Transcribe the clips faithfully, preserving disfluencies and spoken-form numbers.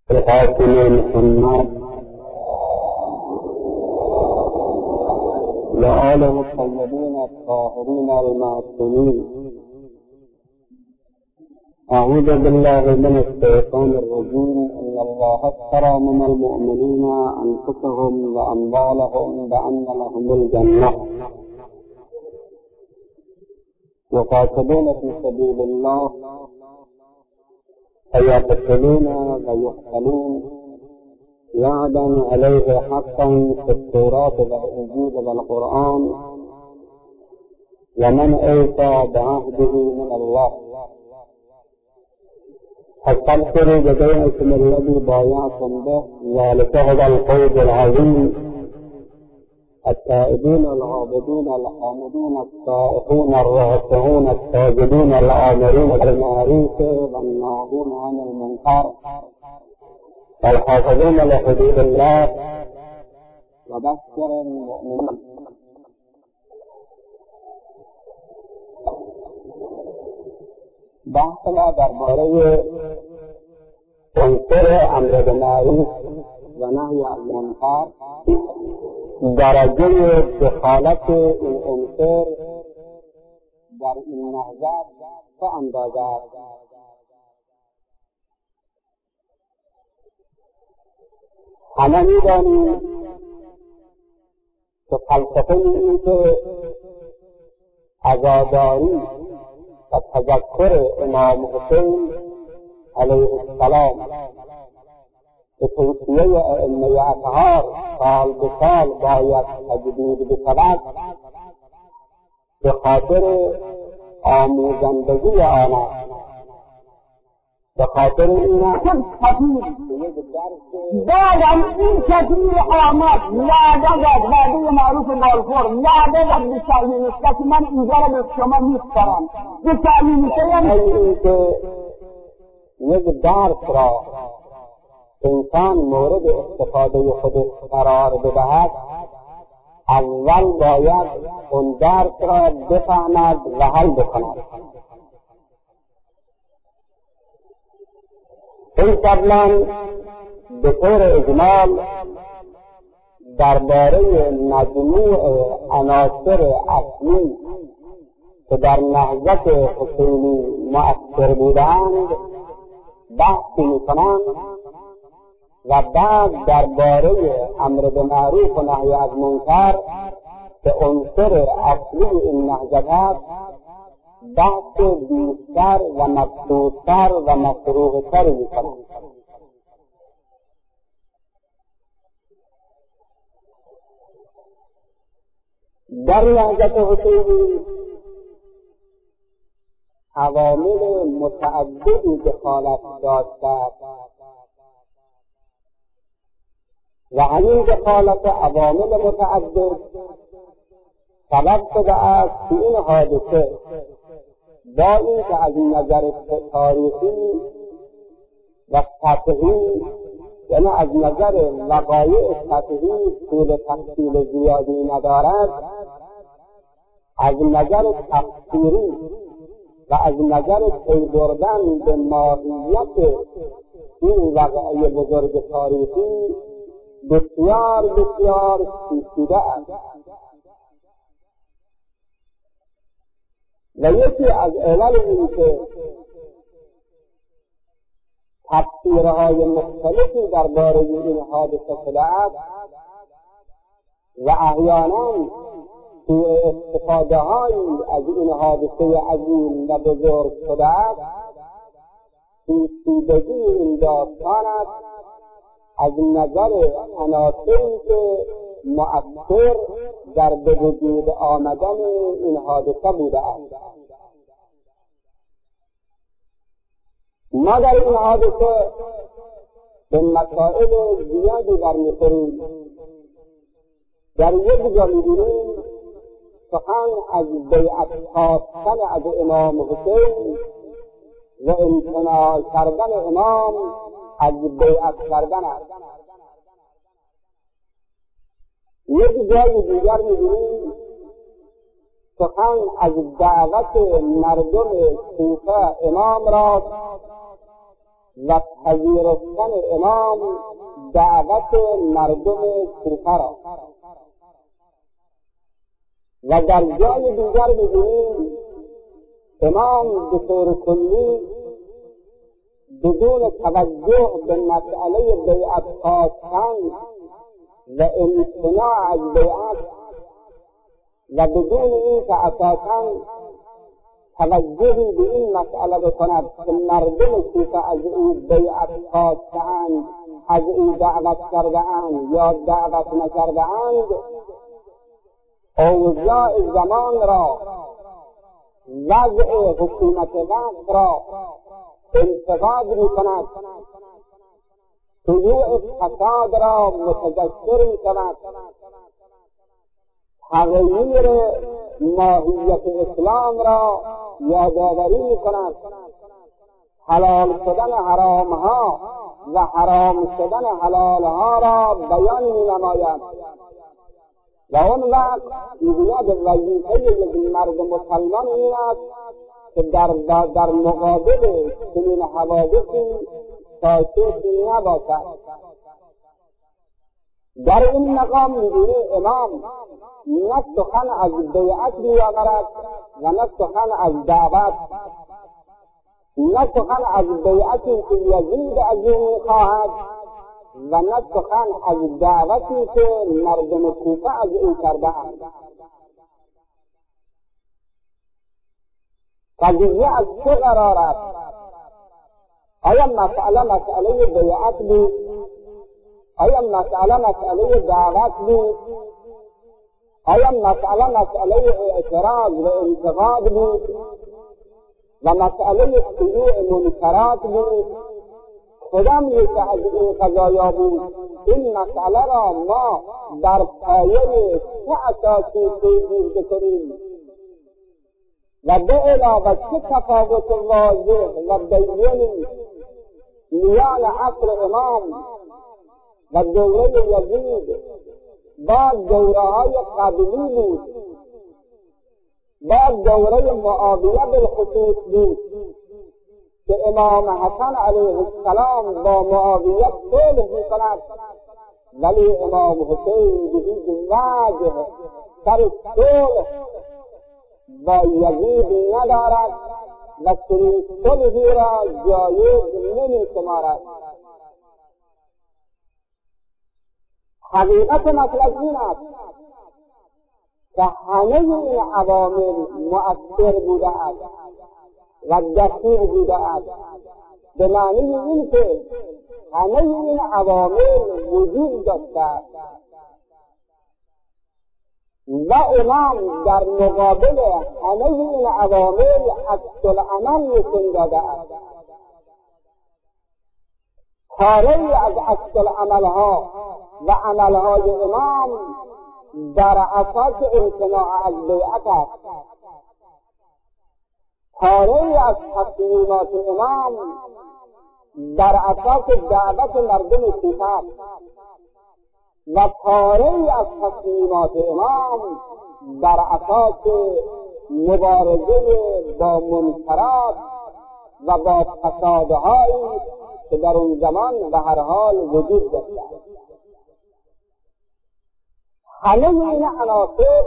القاسم محمد وآله الطيبين الطاهرين المعصومين. أعوذ بالله من الشيطان الرجيم. إن الله اشترى من المؤمنين أنفسهم وأموالهم بأن لهم الجنة يقاتلون في سبيل الله فيقتلون ويقتلون وعدا عليه حقا في التوراة والإنجيل والقرآن ومن أوفى بعهده من الله فاستبشروا ببيعكم الذي بايعتم به ذلك هو الفوز العظيم. التائبين العابدين الحامدين السائحون الراكعون الساجدين الآمرين بالمعروف والناهون عن المنكر والحافظون لحدود الله وبشر المؤمنين. بحثنا درباره عنصر امر بالمعروف و نهی از منکر، درجه دخالت این عنصر در این نهضت چه اندازه است؟ همه می‌دانیم که فلسفه این که عزاداری و تذکر امام حسین علیه السلام به توصیه ائمه اطهار سال به سال باید تجدید بشود به خاطر آموزندگی آن است، به خاطر این است بعد از این کثیر آمد وعده داد، وعده معروف بالخور، وعده داد به تعلیم است که من اینجا را به شما میسپارم. به تعلیم است این که یک درس را انسان مورد استفاده خودش قرار بدهد، اول باید اون درس را بفهمد و حل بکند. این قبلا به طور اجمال درباره مجموع عناصر اصلی که در نهضت حسینی مؤثر بودند بحث می‌کنند و بعد درباره امر بالمعروف و نهی از منکر که عنصر اصلی این نهضت است بحث بیشتر و مقصودتر و مشروع‌تر می‌کنند. در نهضت حسینی عوامل متعددی دخالت داشته و همین دخالت عوامل متعدد سبب شده است که این حادثه با این که از نظر تاریخی و سطحی، یعنی از نظر وقایع سطحی طول تفصیل زیادی ندارد، از نظر تفسیری و از نظر پی بردن به ماهیت این واقعه بزرگ تاریخی بسیار بسیار پیچیده است. و یکی از علل این که تفسیرهای مختلفی درباره این حادثه شده است و احیانا سوء استفاده‌هایی از این حادثه عظیم و بزرگ شده است، پیچیدگی این داستان است از نظر عناصری که مؤثر در به وجود آمدن این حادثه بوده است. ما در این حادثه به مسائل زیادی برمیخوریم. در یک جا می‌بینیم سخن از بیعت خواستن از امام حسین و امتناع کردن امام از بیعت کردن است. یک جای دیگر می‌بینیم سخن از دعوت مردم کوفه امام را و پذیرفتن امام دعوت مردم کوفه را. و در جای دیگر می‌بینیم امام به طور کلی بدون توجه به مسئله بیعت خواستن و امتناع از بیعت و بدون این که اساساً توجهی به این مسئله بکند که مردم کوفه از او بیعت خواستند، از او دعوت کرده‌اند یا دعوت نکرده‌اند، اوضاع زمان را، وضع حکومت وقت را انتقاد می‌کند، شیوع فساد را متجسر می‌کند، تغییر ماهیت اسلام را یادآوری می‌کند، حلال شدن حرام‌ها و حرام شدن حلال‌ها را بیان می‌نماید. و اون وقت می‌گوید وظیفه یک مرد مسلمان این است که در در مقابل چنین حوادثی ساکت نباشد. در این مقام می‌بینی امام نه سخن از بیعت می‌آورد و نه سخن از دعوت، نه سخن از بیعتی که یزید از او می‌خواهد و نه سخن از دعوتی که مردم کوفه از او کرده‌اند. قضیه از چه قرار است؟ آیا مسئله مسئله بیعت بود؟ آیا مسئله مسئله دعوت بود؟ آیا مسئله مسئله اعتراض و انتقاد بود و مسئله شیوع منکرات بود؟ کدام یک از این قضایا بود؟ این مسئله را ما در پایه چه اساسی پیگیری کنیم و به علاوه چه تفاوت واضح و بیانی میان عصر امام و دوره یزید با دوره‌های قبلی بود، با دوره معاویه بالخصوص بود که امام حسن علیه السلام با معاویه صلح می‌کند، ولی امام حسین به هیچ وجه سر صلح با یزید ندارد و چنین صلحی را جایز نمی‌شمارد. حقیقت مطلب این است که همه این عوامل مؤثر بوده است و دخیل بوده است، به معنی این که همه این عوامل وجود داشته است و امام در مقابل همه این عوامل عکس‌العمل نشون داده است. پاره‌ای از عکس‌العمل‌ها و عملهای امام در اساس امتناع از بیعت است. پاره‌ای از تصمیمات امام در اساس دعوت مردم کوفه است و پاره‌ای از تصمیمات امام در اساس مبارزه با منکرات و با فسادهایی که در اون زمان به هر حال وجود داشته است. همه این عناصر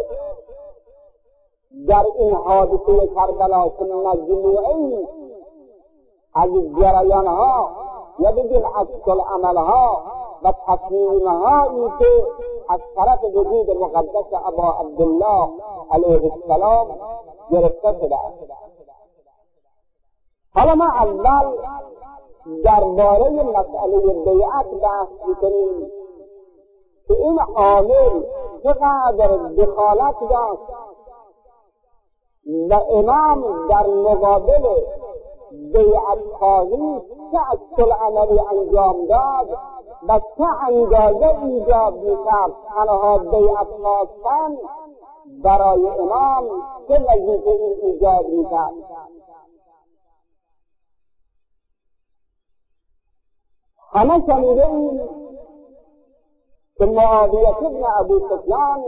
در این حادثه کربلا که مجموعی از جریانها یا بگیم عکس‌العملها و تصمیمهایی که از طرف وجود مقدس ابا عبدالله علیه السلام گرفته شده است. حالا ما اول درباره مسئله بیعت بحث می‌کنیم که این عامل چقدر دخالت داشت و امام در مقابل بیعت خواهی چه عکس‌العملی انجام داد و چه اندازه ایجاب می‌کرد تنها بیعت خواستن برای امام چه وظیفه‌ای ایجاد می‌کرد. همه شنیده‌ایم که معاویه بن ابو سفیان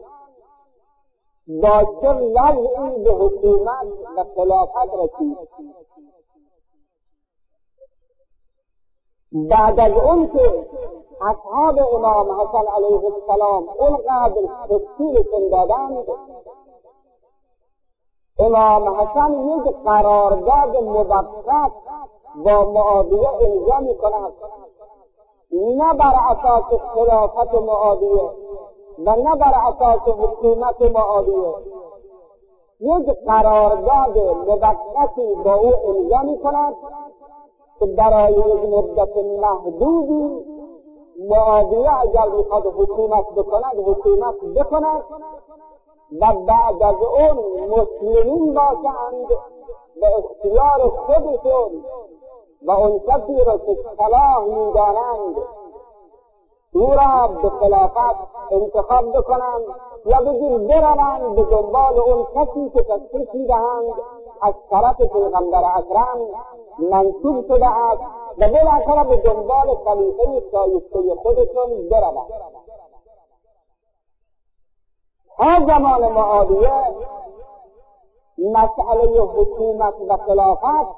با چه وضعی به حکومت و خلافت رسید بعد از اون که اصحاب امام حسن علیه السلام اونقدر تفصیلشون دادند، امام حسن یک قرارداد موقت با معاویه امضا می‌کند، نه بر اساس خلافت معاویه و نه بر اساس حکومت معاویه، یک قرارداد موقتی با او امضا می‌کند که برای یک مدت محدودی معاویه اگر میخواد حکومت بکند حکومت بکند و بعد از اون مسلمین باشند به اختیار خودشون و اون کسی را که صلاح میدانند او را به خلافت انتخاب بکنند یا بگیر بروند به دنبال اون کسی که تشخیص میدهند از طرف پیغمبر اکرم منصوب شده است و بالاخره به دنبال خلیفه شایسته خودشون بروند. تا زمان معاویه مسئله حکومت و خلافت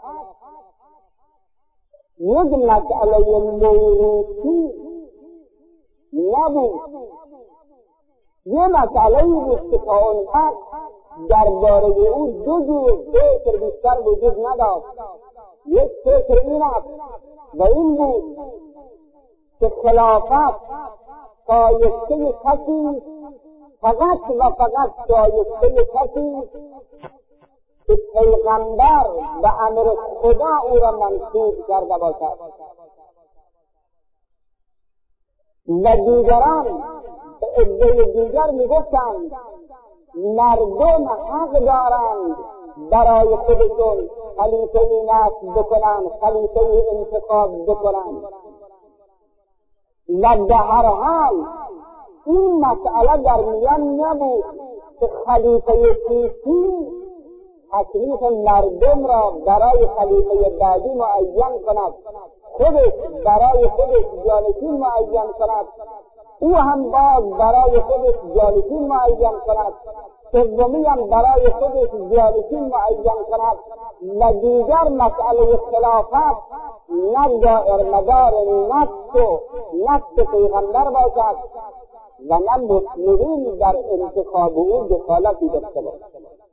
یک مسئله موروثی نبود، یه مسئله بود که تا اون وقت درباره او دو جور فکر بیشتر وجود نداشت. یک فکر این است و این بود که خلافت شایسته کسی فقط و فقط شایسته کسی که پیغمبر و امر خدا او را منصوب کرده باشد و دیگران به عده دیگر میگفتند مردم حق دارند برای خودشون خلیفه نصب بکنند، خلیفه انتخاب بکنند و به هر حال این مسئله در میان نبود که خلیفه سیسی تکلیف مردم را برای خلیفه بعدی معین کند، خودش برای خودش جانشین معین کند، او هم باز برای خودش جانشین معین کند، سومی هم برای خودش جانشین معین کند و دیگر مسئله خلافت نه دائر مدار نفس و نفس پیغمبر باشد و نه مسلمین در انتخاب او دخالتی داشته باشد.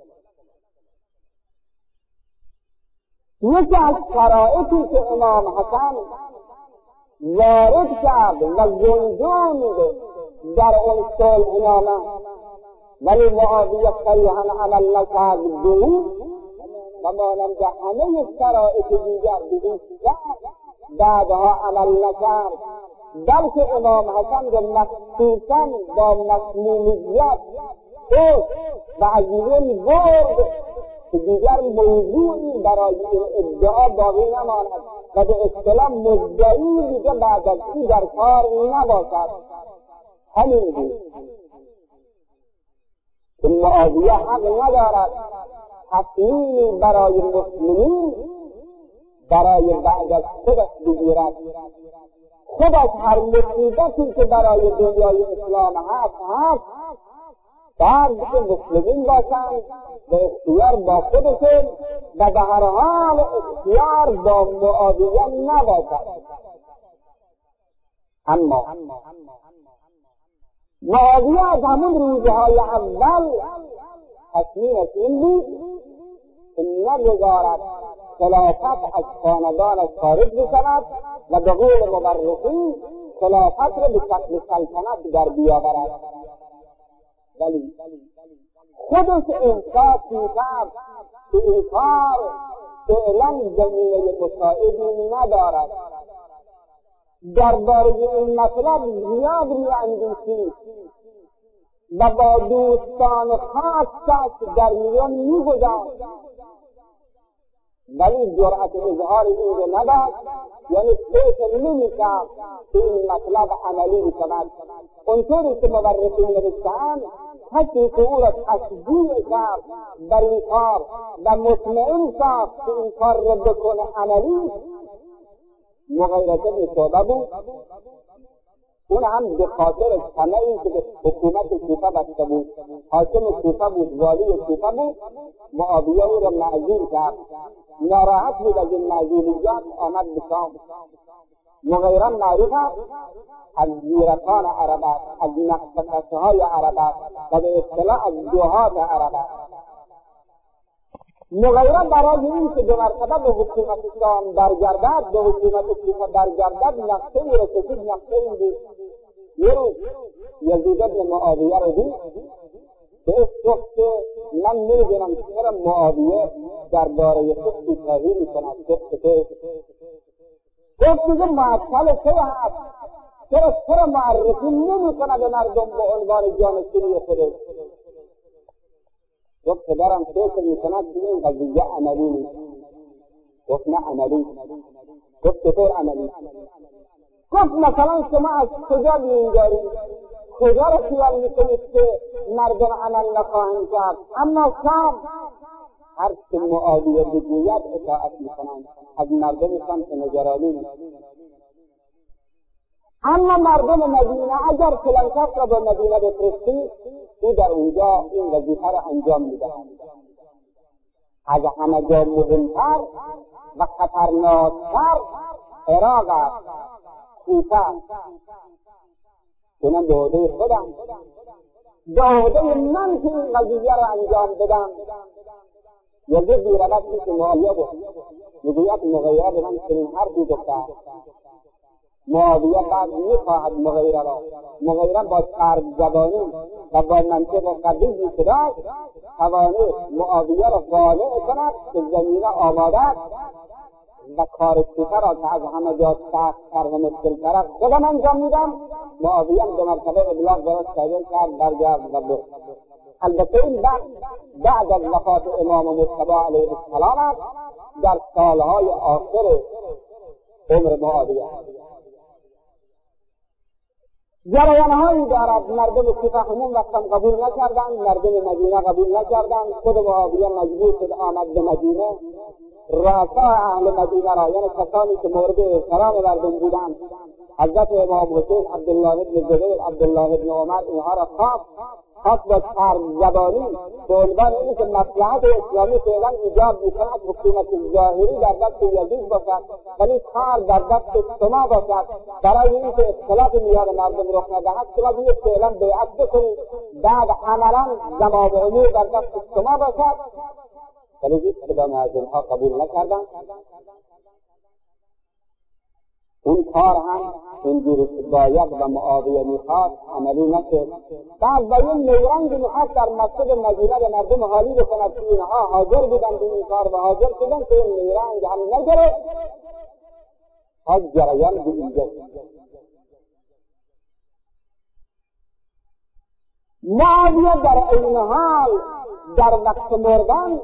یکی از شرایطی که امام حسن وارد کرد و گنجاند در اون صلحنامه ولی معاویه صریحا عمل نکرد به او و مانند همه شرایط دیگر به بعدها عمل نکرد، بلکه امام حسن را مخصوصا با مسمومیت خود و از این برد که دیگر موضوعی برای این ادعا باقی نماند و به اصطلاح مدعی دیگه بعد از این در کار نباشد. همین بود که معاویه حق ندارد تصمیمی برای مسلمین برای بعد از خودش بگیرد. خودش هر مصیبتی که برای دنیای اسلام هست هست بعد که مسلمین باشند به اختیار با خودشون و به هر حال اختیار با معاویه نباشد. اما معاویه از همون روزهای اول تصمیمش این بود که نگذارد خلافت از خاندانش خارج بشود و به قول مورخین خلافت را به شکل سلطنت در بیاورد. ولی خودش احساس می‌کرد که این کار فعلا زمینه مساعدی ندارد. درباره این مطلب زیاد می‌اندیشید و با دوستان خاصش در میان می‌گذاشت، ولی جرأت اظهار این رو نداشت، یعنی فکر نمی‌کرد که این مطلب عملی بشود. اونطوری که مورخین نوشته‌اند کسی که او را تشجیع کرد بر این کار و مطمئن ساخت که این کار را بکنه عملی مغیرة بن شعبه بود. اون هم به خاطر طمعی که به حکومت کوفه بسته بود، حاکم کوفه بود، والی کوفه بود، معاویه او را معزول کرد. ناراحت بود از این معزولیت، آمد به شام مغیره معروف است از زیرکان عرب است، از نقصه های عرب است و به اصطلاح از دهات عرب است. مغیره برای این که دو مرتبه به حکومت اسلام برگردد، به حکومت کوفه برگردد، نقشه ای را کشید. نقشه این بود یه روز یزید بن معاویه رو دید، به گفت که من نمیدونم چرا معاویه درباره خود تغییر میکند. گفت که گفت دیگه معطل چه هست؟ چرا چرا معرفی نمیکنه به مردم به عنوان جانشینی خودش؟ گفت پدرم فکر میکند که این قضیه عملی نیست. گفت نه عملی. گفت چطور عملی؟ گفت مثلا شما از کجا می‌گذارید؟ کجا را خیال میکنید که مردم عمل نخواهند کرد؟ اما شام هر که معاویه بگوید اطاعت میکنند، از مردمشان که نگرانی نیست. اما مردم مدینه اگر کلانکس را به مدینه بفرستید، او در اونجا این وظیفه را انجام میدهد. از همه جا مهمتر و خطرناکتر عراق است، کوفه است. چنان به عهده خودم، به عهده من که این قضیه را انجام بدم. یزید بیربط که معاویه بود، میگوید مغیره به من چنین حرفی گفته. معاویه بعد میخواهد مغیره را، مغیره با سرد زبانی و با منطق قوی که داشت توانست معاویه را قانع کند که زمینه آماده است و کار کوفه را که از همه جا سخت‌تر و مشکل‌تر است خودم انجام میدم. معاویه دو مرتبه ابلاغ درست کرد، برگشت و برد. البته این بعد بعد از وفات امام مجتبی علیه السلام است، در سالهای آخر عمر معاویه. جریان‌هایی دارد. مردم کوفه همون وقتم قبول نکردند، مردم مدینه قبول نکردند. خود معاویه مجبور شد آمد به مدینه. رؤسای اهل مدینه را، یعنی کسانی که مورد احترام مردم بودند، حضرت امام حسین، عبدالله بن زبیر، عبدالله بن عمر، اینها را خواست خواست با سرد زبانی به عنوان این که مصلحت اسلامی فعلا ایجاب میکند حکومت ظاهری در دست یزید باشد ولی کار در دست شما باشد، برای این که اختلاف میان مردم رخ ندهد شما باید فعلا بیعت بکنید، بعد عملا زمام امور در دست شما باشد. ولی هیچ کدام از اینها قبول نکردند. اون کار هم اینجوری که باید و معاویه میخواست عملی نشد. بعد با این نیرنگ میخواست در مسجد مدینه به مردم حالی بکند که اینها حاضر بودند این کار و حاضر شدند که این نیرنگ هم نگرفت. از جریان به اینجا معاویه در این حال در وقت مردن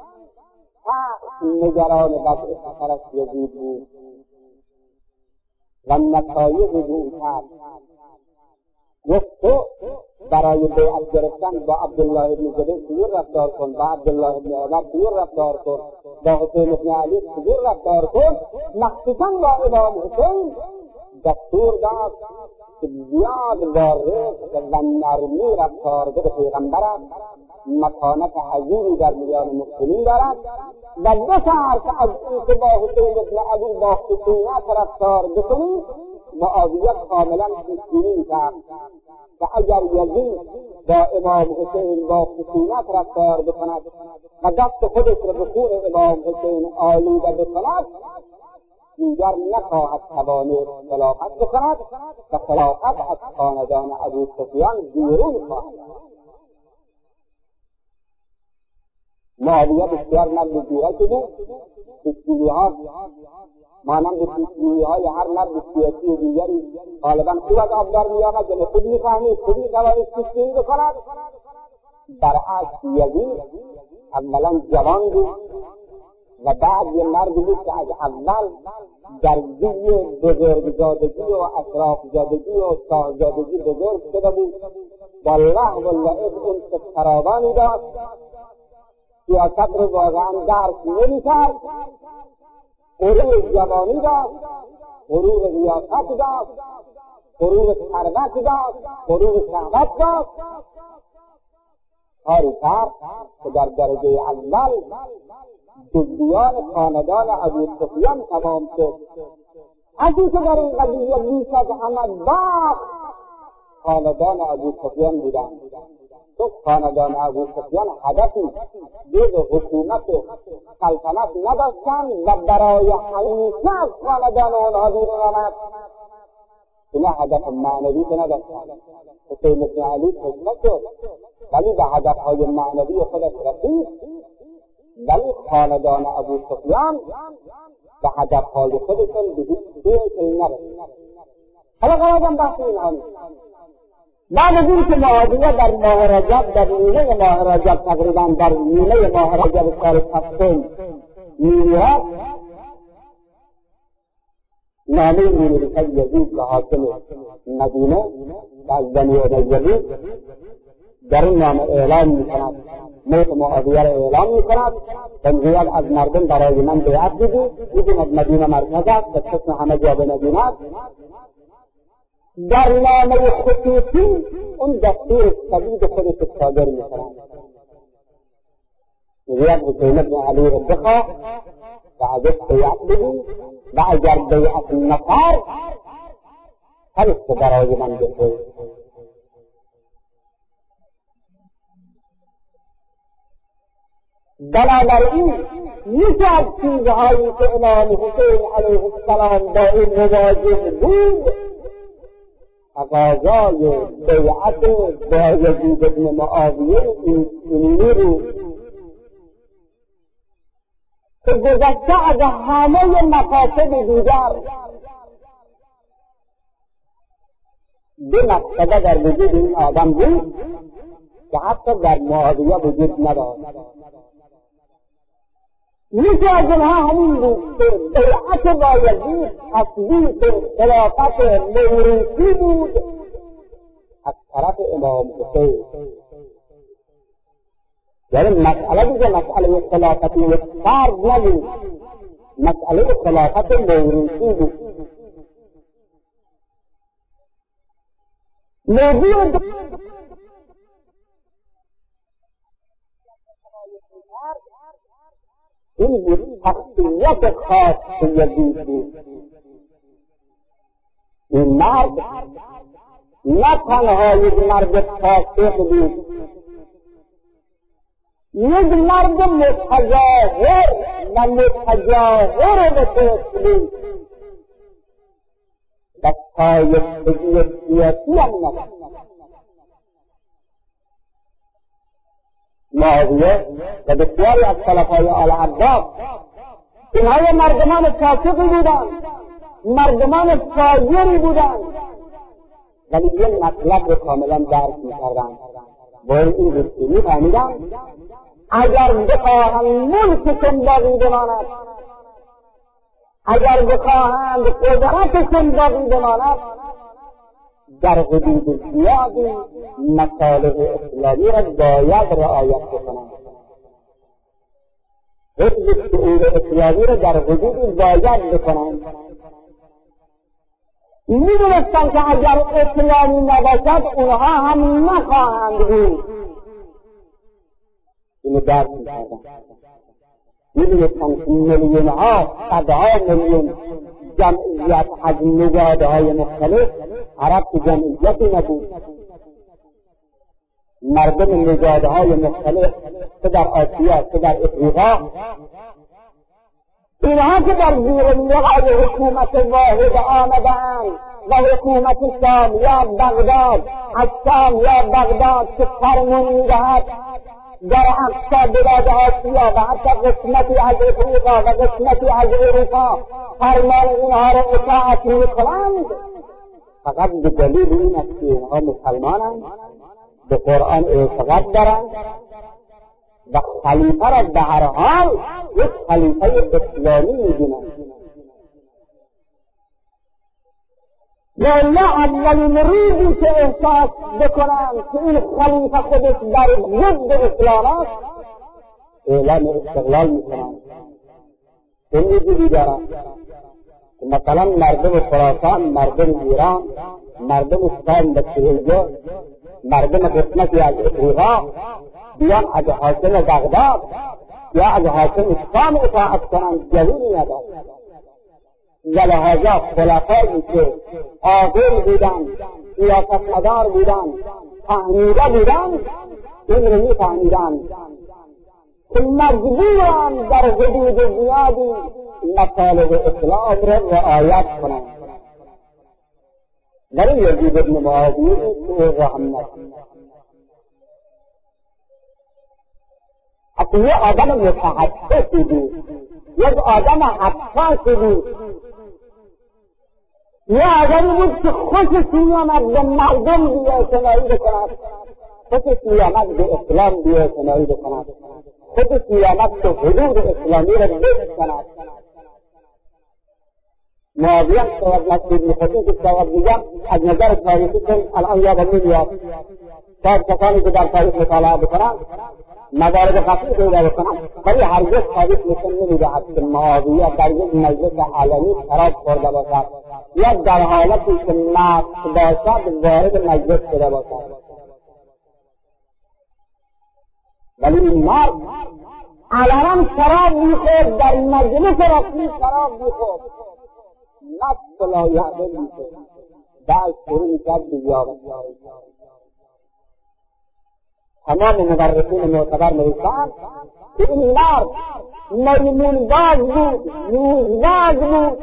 نگران وضع سفرش یزید بود و نتایج بود کرد. گفت تو برای بیعت گرفتن با عبدالله بن زبیر چجور رفتار کن، با عبدالله بن عمر چجور رفتار کن، با حسین بن علی چجور رفتار کن. مخصوصا با امام حسین دستور داد که زیاد با رفق و نرمی رفتار به پیغمبر است، مکانت عظیمی در میان مسلمین دارد و بسر که از این که با حسین بن علی با خشونت رفتار بکنید معاویه کاملا پیشبینی کرد و اگر یزید با امام حسین با خشونت رفتار بکند و دست خودش را به خون امام حسین آلوده بکند دیگر نخواهد توانست خلافت بکند و خلافت از خاندان ابو سفیان بیرون خواهد. معاویه بسیار مرد زیرکی بود. پیشگویی‌ها مانند پیشگویی‌های هر مرد سیاسی دیگری غالبا خوب از آب در می‌آمد، یعنی خود می‌فهمید، خود می‌توانست پیشگویی بکند. برعکس یزید اولا جوان بود و بعد یه مردی بود که از اول در زی بزرگزادگی و اشرافزادگی و شاهزادگی بزرگ شده بود، با لهو و لعب اون که فراوانی داشت، سیاست رو واقعا درک نمی‌کرد، غرور جوانی داشت، غرور ریاست داشت، غرور ثروت داشت، غرور شهوت داشت. کاری کرد که در درجه اول جزئیات خاندان ابو سفیان تمام شد. از این که در این قضیه بیش از همه وقت خاندان ابو سفیان بودند. تو خاندان ابو سفیان هدفی جز حکومت سلطنت نداشتند و برای همیشه از خاندان آنها بیرون آمد. اینا هدف معنوی که نداشتند. حسین بن علی خدمت شد ولی به هدفهای معنوی خودش رسید، ولی خاندان ابو سفیان به هدفهای خودشون به هیچ جایی نرسید. حالا قرارم بحث اینها نیست. بعد از این که معاویه در ماه رجب، در نیمه ماه رجب، تقریبا در نیمه ماه رجب سال هفتم میمیرد، نامه مینویسد یزید به حاکم مدینه و از بنی امیه در این نامه اعلام میکند، موت معاویه را اعلام میکند و میگوید از مردم برای من بیعت بدید، میدوند مدینه مرکز است و قسم همه جا به مدینه است. در نامه خصوصی اون دستور شدید خودش صادر میکنند، میگوید حسین بن علی را بخواه و ازش بیعت بدید و اگر بیعت نکرد هرچه برای من بخواه. بنابراین یکی از چیزهایی که امام حسین علیه السلام با این مواجه بود تقاضای بیعت با یزید بن معاویه اینی رو که گذشته از همه مقاصد دیگر دو مقصد در وجود این آدم بود که حتی در معاویه وجود نداشت. یکی از اینها همین بود که بیعت با یزید تصدیق خلافت موروثی بود از طرف امام حسین. یعنی مسئله دیگه مسئله خلافتی یک فرد نبود، مسئله خلافت موروثی بود. موضوع این بود شخصیت خاص یزید بود. این مرد نه تنها یک مرد فاسق بود، یک مرد متظاهر و متجاهر به فسق بود و شایستگی سیاسی هم نداشت. معاویه و بسیاری از خلفای آل عباس اینها مردمان فاسقی بودند، مردمان فاجری بودند، ولی یک مطلب رو کاملا درک می‌کردند. باید این رو می‌فهمیدند اگر بخواهند ملکشون باقی بماند، اگر بخواهند قدرتشون باقی بماند، در حدود زیادی مصالح اسلامی را باید رعایت بکنند. حفظ شعور اسلامی را در حدود باید بکنند. میدونستند که اگر اسلامی نباشد اونها هم نخواهند بود. اینو درک می‌کردند. میدونستند که میلیون ها صدها میلیون جمعیت از نژادهای های مختلف، عرب که جمعیتی نبود، مردم نژادهای های مختلف که در آسیا که در افریقا، اینها که در زیر لقای حکومت واحد آمدند و حکومت شام یا بغداد، از شام یا بغداد که فرمون میدهد در اقصا بلاد آسیا و حتی قسمتی از افریقا و قسمتی از اروپا فرمان اینها را اطاعت میکنند، فقط به دلیل این است که اینها مسلمانند، به قرآن اعتقاد دارند و خلیفه را به هر حال یک خلیفه اسلامی می‌بینند. والا اولین روزی که احساس بکنند که این خلیفه خودش در ضد اسلام است، اعلام استقلال میکنند. این وجودی دارند که مثلا مردم خراسان، مردم ایران، مردم شام و سهیجه، مردم قسمتی از افریقا بیان از حاکم بغداد یا از حاکم شام اطاعت کنند، جلیلی ندارد. و لحاظا خلفایی که عاقل بودن، سیاستمدار بودن، فهمیده بودن، این رو میفهمیدن که مجبورن در حدود زیادی مطالب اسلام را رعایت کنند. ولی یزید بن معاویه این را هم نکنند. اصلا یه آدم متحسسی بود، یک آدم حساسی بود، یه آدمی بود که خوشش میآمد به مردم بی‌اعتنایی بکند، خوشش میآمد به اسلام بی‌اعتنایی بکند، خوشش میآمد که حدود اسلامی را بشکند. معاویه شاید مسجد میخواستیم که شاید دیگم از نظر تاریخی کن الان یادم نمیاد، شاید کسانی که در تاریخ مطالعه بکنن موارد خفیف پیدا بکنن، ولی هرگز تاریخ نشان نمیدهد که معاویه در یک مجلس علنی شراب خورده باشد یا در حالتی که مست باشد وارد مجلس شده باشد. ولی این مرد علنا شراب میخورد، در مجلس رسمی شراب میخورد، نفس لا یعبه میشه، بعد شروع میکرد بیابد. تمام مدرسین معتبر نوشتند که این مرد میمون باز بود، میزباز بود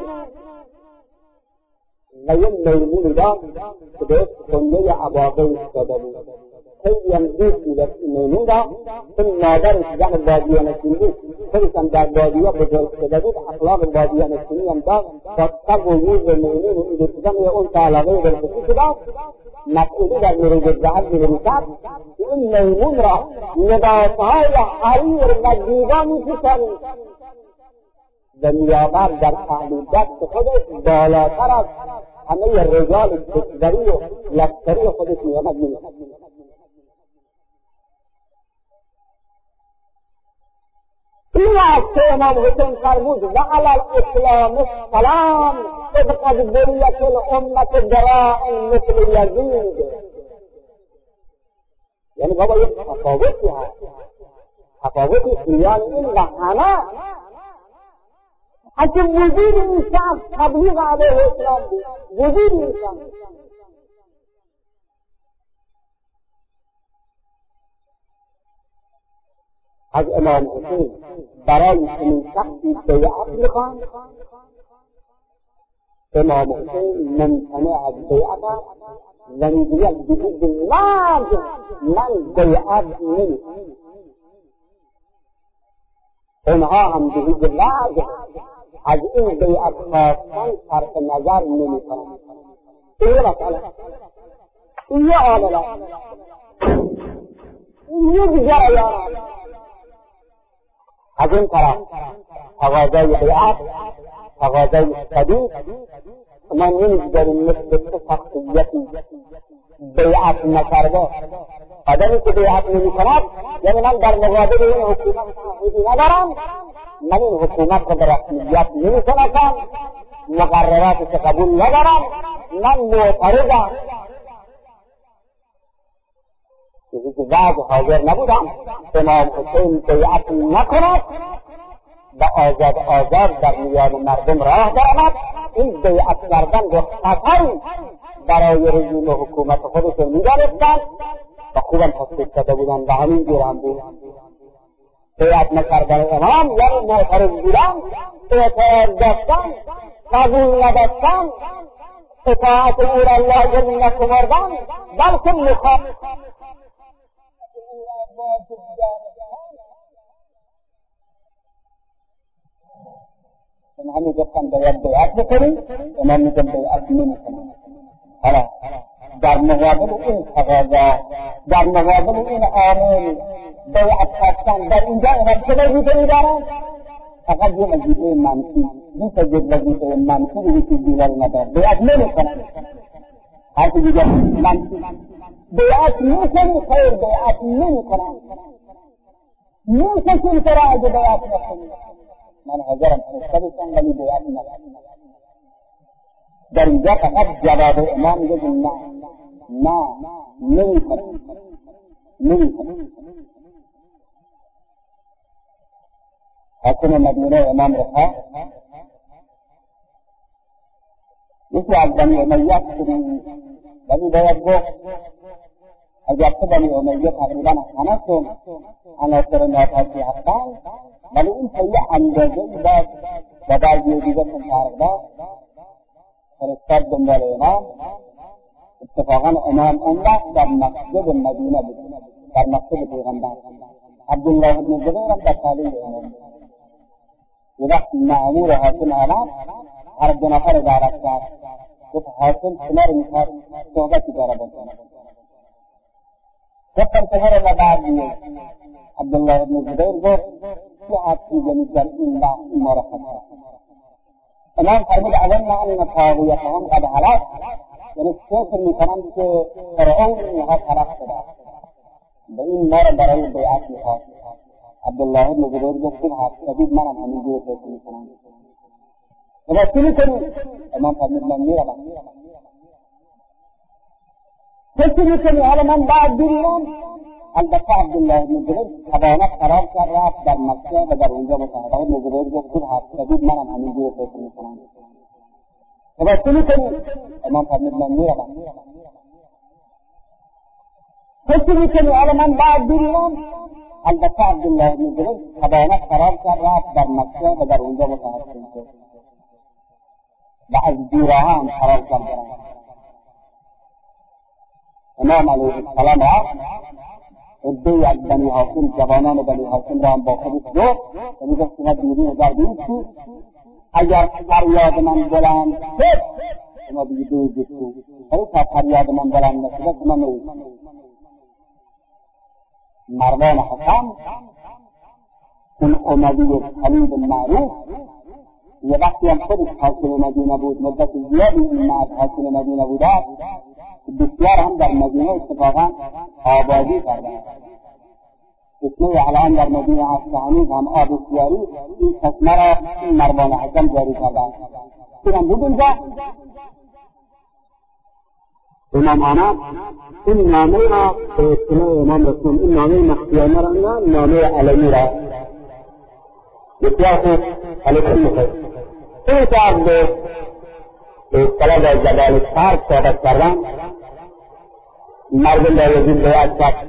و یک میمون باز که به سنه عباقه شده بود. خیلی هم دوست میداشت این میمون را، چون مادرش زن بادیانشین بود، خودش هم در بادیه بزرگ شده بود، اخلاق بادیانشینی هم داشت، با تب و یوز میمون این دوستان اون تعلقه برخصی شده. مسئولی در مورد زهر می‌نویسد که این میمون را لباسهای حریر و دیبا می‌پوشانید و می‌آورد در پهلوی دست خودش بالاتر از همه رجال کشوری و لشکری خودش می‌آمد می‌نویسد. این است که امام حسین فرمود و علی الاسلام السلام صدقت بریت الامت دراع مثل یزید. یعنی بابا یک تفاوتی هست، تفاوتی خیال این و همه حتی وجود این شخص تبلیغ علیه اسلام بود، وجود این شخص از امام حسین برای چنین شخصی بیعت میخواند. امام حسین ممتنع از بیعت است و میگوید بجد مرد من بیعت نمیخواهم. اونها هم بجد مرد از این بیعت خواستن صرف نظر نمیکنند. این مسئله این یه عامل است، این یه جریان است. از این طرف تقاضای بیعت، تقاضای شدید، ما نمی‌گذاریم مثل چه شخصیتی بیعت نکرده. آدمی که بیعت نمی‌کند یعنی من در مقابل این حکومت تحریمی ندارم، من این حکومت را به رسمیت نمی‌شناسم، مقرراتش قبول ندارم، من معترضم. چیزی که بعد حاضر نبودم امام حسین بیعت نکند و آزاد آزاد در میان مردم راه برود، این بیعت کردن رو خطری برای رژیم حکومت خودشون می‌دانستند و خوبم تصدیق کرده بودند و همین جور هم بود. بیعت نکردن امام یعنی معترض بودن، اعتراض داشتن، قبول نداشتن، اطاعت او را لازم نشمردن، بلکه مخالفت همین گفتن باید بیعت بکنیم، امام میگن بیعت نمیکنیم. حالا در مقابل این تقاضا، در مقابل این عامل بیعت خواستن در اینجا امام چه وظیفه می‌دارن؟ فقط یه وظیفه منفی، بیش از یک وظیفه منفی رو هیچ دیگری ندارن، بیعت نمیکنن. هر چیزی دیگر منفی، بیعت میکنی خیر، بیعت نمیکنن. میکشیم تو را اگه بیعت نکنی، من حاضرم فرشته بشم ولی بیعت نکنم. در اینجا فقط جواب امام میگه نه نه نمیکنم نمیکنم. حاکم مدینه امام رفا یکی از بنی امیه شدیم ولی باید گفت اگر تو بنی امیه تقریبا همه‌شون عناصر ناپاکی هستند، ولی این طیه اندازه‌ای داشت و بعضی دیگرشون فرق داشت. فرستاد دنبال امام. اتفاقا امام اون وقت در مسجد مدینه بود، در مسجد پیغمبر. عبدالله بن زبیر هم در تعلیم امام. یه وقت مأمور حاکم آمد، هر دو نفر دعوت کرد. گفت حاکم شما رو میخواد صحبتی داره بکنه. گفتم شما رو بعد میاد. عبدالله بن زبیر گفت چه حدی جمعی در این وقت ما را خطر. امام فرمود اظن ان طاغیتهم قد هلک، یعنی فکر میکنم که فرعون اینها هلاک شده به این ما را برای بیعت میخواد. عبدالله بن زبیر گفت حدید منم همینجور فکر میکنم. اما چی میکنی؟ امام فرمود من میروم. چی میکنی؟ حالا من بعد بمیرم؟ البته عبدالله بن زبیر تبانت قرار کرد رفت در مکه و در اونجا مصاحبه بن زبیر گفت حدید منم همینجور فکر میکنم. اما چی میکنی؟ امام فرمود من میروم. چی میکنی؟ حالا من بعد بمیرم؟ البته عبدالله بن زبیر تبانت قرار کرد رفت در مکه و در اونجا مصاحبه کرد و از دیران قرار کرد. امام علیه السلام رفت، عده‌ای از بنی هاشم، جوانان بنی هاشم را هم با خودش گفت و میگفت شما دیدین در بیستی اگر فریاد من بلند شد شما دیگه بیستی، ولی تا فریاد من بلند نشده شما نیست. مروان حکم اون اموی خلیل معروف یه وقتی هم خودش حاکم مدینه بود، مدت زیادی این مرد حاکم مدینه بوده، بسیار هم در مدینه اتفاقا آبادی کرده. چشمه الان در مدینه اصفهانی هم آب سیاری این چشمه را این مروان حکم جاری کرده. این هم بود اینجا امام آمد این نامه را به اطلاع امام رسول، این نامه مخفیانه را نه، نامه علمی را بسیار خوب علیکم میخواید. این که از به اصطلاح در جبال سرد صحبت کردن مردم در یزید بیعت کرد.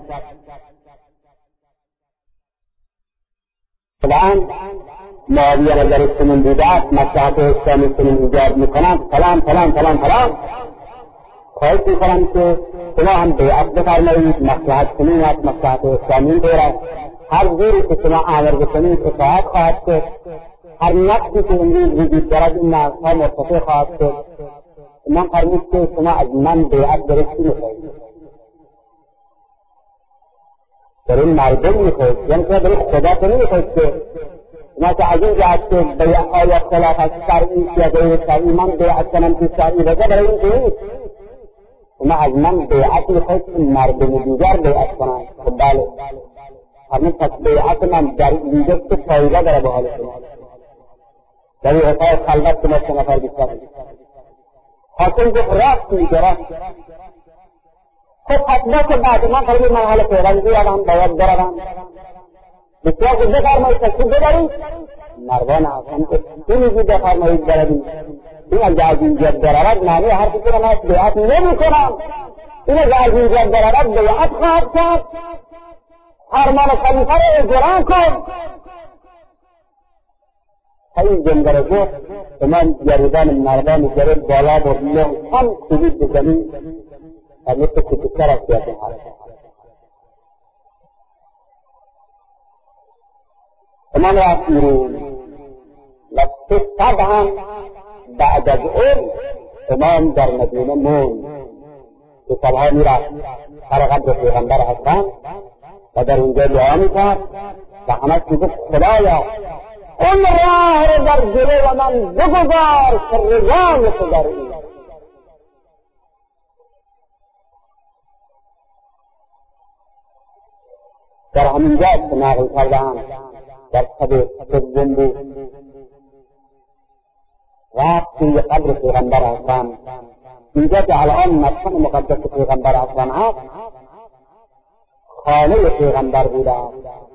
الان معاویه نظرش چنین بوده است، مصلحت اسلامی چنین ایجاد میکنند، فلان فلان فلان فلان. خواهش میکنم که شما هم بیعت بفرمایید، مصلحت چنین است، مصلحت اسلامی دارد. هر جوری که شما امر بکنید اطاعت خواهد شد. هر نقصی که امروز وجود دارد این نقصها مرتفع خواهد شد. من فرمود که شما از من بیعت درستی میخواهید، در این مردم میخواهید، یعنی که برای خدا تو نمیخواهید که شما که از این جهت که بیعت آیا خلافت شرعی یا غیر شرعی من بیعت کنم که شرعی بگه، برای این که نیست. شما از من بیعت میخواهید که مردم دیگر بیعت کنم. خب بله همین پس بیعت من در اینجا که فایده داره به حال شما. در این حسای خلوت که ما سه نفر بیشتر حاکم گفت راست میگه راست. خب حتما که بعد من خیلی مرحله پیوندی آدم باید بروم. بسیار که بفرمایید تشریف ببرید. مروان حسن که چی میگی بفرمایید بروید؟ این اگه از اینجا برود معنی حرفی که من از بیعت نمی کنم. این اگه از اینجا برود بیعت خواهد کرد. فرمان خلیفه را اجرا کن. این جنگل گفت امام گریبان مردان گریب بالا برد محکم کوبید به زمین و مثل کتکر از سیاسی حرکت. امام رفت بیرون و سه هم بعد از اون امام در مدینه موند که شبها میرفت سر قبر پیغمبر حسن و در اونجا دعا میکرد و همه میگفت خدایا اون راه رو در جلو من بگذار که رضای تو در این. در همین جا که نقل کردهام در شب سوم بود رفت توی قبر پیغمبر حسن. اینجا که الان مسکن مقدس پیغمبر حسن هست خانه پیغمبر بوده است.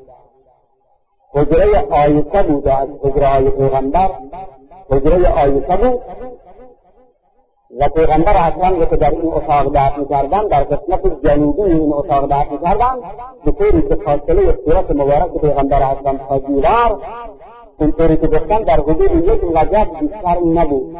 حجره آیسه بوده از حجره های پیغمبر، حجره آیسه بود و پیغمبر اکرم که در این اتاق دفن می‌کردن در قسمت جنوبی این اتاق دفن می‌کردن به طوری که فاصله صورت مبارک پیغمبر اکرم تا دیوار اونطوری که گفتن در حدود یک وجب بیشتر نبود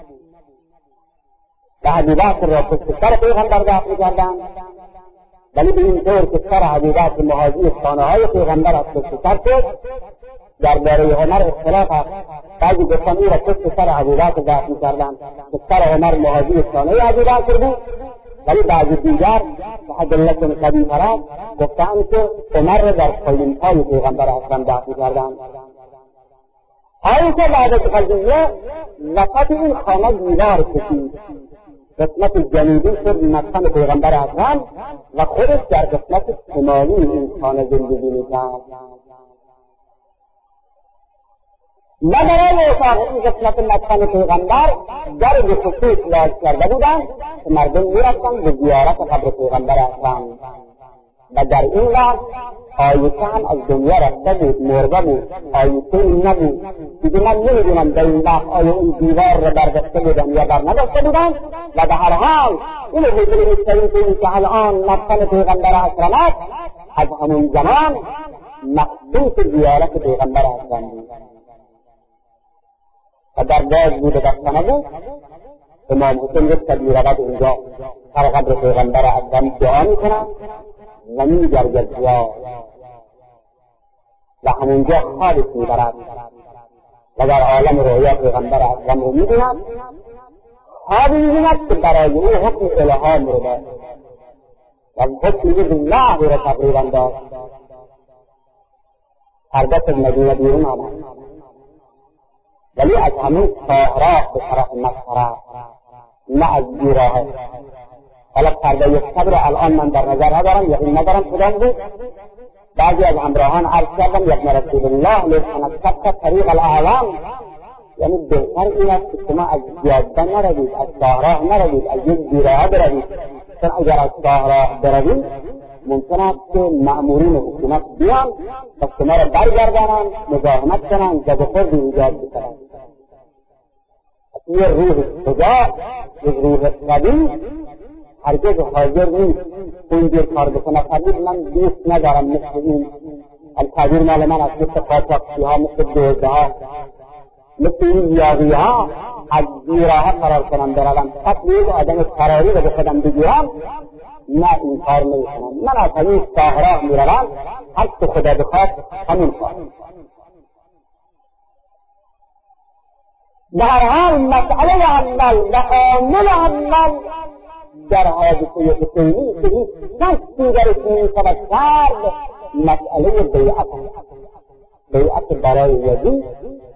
و ابوبکر را پشت سر پیغمبر دفن می‌کردند، ولی به این طور که سر ابوبکر مهاجی خانه‌های پیغمبر از پشت سر شد. درباره عمر اختلاف است، بعضی گفتن او را پشت سر ابوبکر دفن می‌کردند که سر عمر مهاجی خانه ابوبکر بود، ولی بعضی دیگر به ادله قوی‌تر است گفتند که عمر را در پایین‌پای پیغمبر اکرم دفن می‌کردند. آیشه بعد از قضیه وسط این خانه دیوار کشید، قسمت جنوبی شد مسکن پیغمبر اکرم و خودش در قسمت شمالی این خانه زندگی می‌کرد. و برای اتاق این قسمت مسکن پیغمبر در به خصوص باز کرده بودند که مردم می‌رفتند به زیارت قبر پیغمبر اکرم و در این وقت آیشه هم از دنیا رفته بود، مرده بود، آیشه نبود. دیگه من نمیدونم در این وقت آیا این دیوار را برداشته بودن یا بر نداشته بودن، و به هر حال این حضور مستقیم که این که الان مسکن پیغمبر اکرم است از همون زمان مخصوص زیارت پیغمبر اکرم بود و در باز بود و بستنه بود. امام حسین گفت که میرود اونجا سر قبر پیغمبر اکرم دعا میکنند و میگردد دعا و همونجا خوابش میبرد و در عالم رؤیا پیغمبر اکرم رو میبیند. خوابی میبیند که برای او حکم الهام رو داد و حکم الله رو تقریبا داد. هرگز از مدینه بیرون آمد، ولی از همون راه به طرف مکه نه از بیراه. حالا فردا یک شب رو الان من در نظر ندارم، یقین ندارم کدام بود. بعضی از همراهان عرض کردم یبن رسول الله لتنکبت طریق الاعلام، یعنی بهتر این است که شما از جاده نروید، از شاهراه نروید، از یک بیراه بروید، چون اگر از شاهراه بروید ممکن است که مأمورین حکومت بیان و شما را برگردانند، مزاحمت کنند، زد و خوردی ایجاد بکنند. یه روح شجاع، یک روح قوی هرگز حاضر نیست اونجور کار بکنه. فرمود من دوست ندارم مثل این التعبیر مال من است، مثل قاچاقچی ها، مثل دوزده ها، مثل این یاغی ها از بیراه قرار کنم بروم، پس یک آدم فراری رو به خودم بگیرم، نه این کار نمیکنم. من از همین شاهراه میروم، هر چه خدا بخواد همون کار. به هر حال مسئله عمل و عامل عمل در حادثه حسینی که هیچ کسی درش نمیشود کرد مسئله بیعت بیعت برای یزید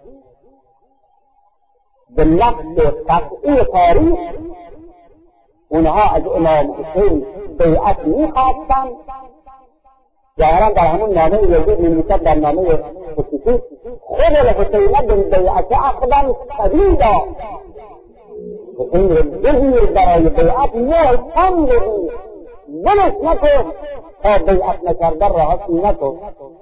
به نقد قطعی تاریخ. اونها از امام حسین بیعت میخواستند، ظاهرا در همون نامه یزید می‌نویسد در نامه خصوصی خود الحسین به بیعت اخذا سدیدا، حسین رو بگیر برای بیعت محکم بگیر، بلش نکن تا بیعت نکردن راحت نکن.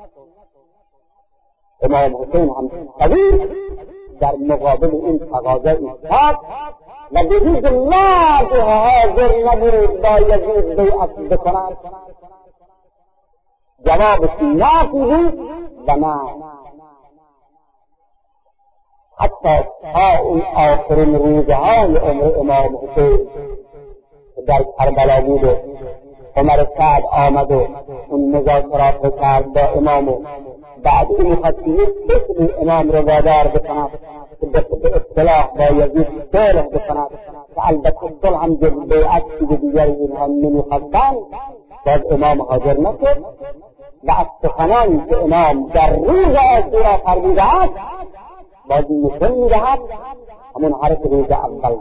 امام حسین هم قوی در مقابل این تقاضا ایستاد و به هیچ وجه حاضر نبود با یزید بیعت بکند. جوابش نه بود و نه، حتی تا اون آخرین روزهای عمر امام حسین در کربلا بود و عمر سعد آمد و اون مذاکرات رو کرد با امام و بعد این مخصیص بسیاری امام رو وادار بکند که به اصطلاح با یزید صلح بکند که البته صلح هم جز بیعت چیز دیگری اینها نمیخواستند. باز امام حاضر نشد و از سخنانی که امام در روز عاشورا فرموده است باز نشان میدهد همون حرف روز اول،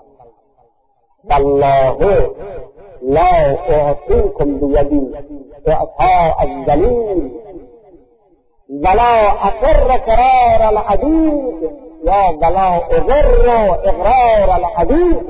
والله لا اعطیکم بیدی اعطاء الذلیل ولا اقر قرار الحدید یا ولا اضر اقرار الحدید.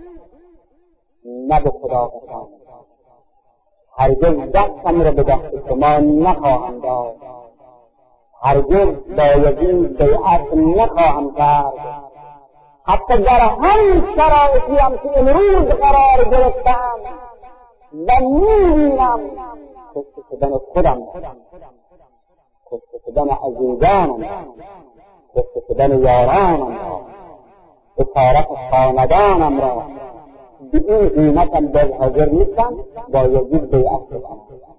نه به خدا قسم هرگز دستم را به دست شما نخواهم داد، هرگز با یزید بیعت نخواهم کرد حتی در همین شرایطی هم که امروز قرار گرفتم و میبینم کشته شدن خودم، کشته شدن عزیزانم، کشته شدن یارانم را، اسارت خاندانم را، به این قیمتم باز حاضر نیستم با یزید بیعت بکنم.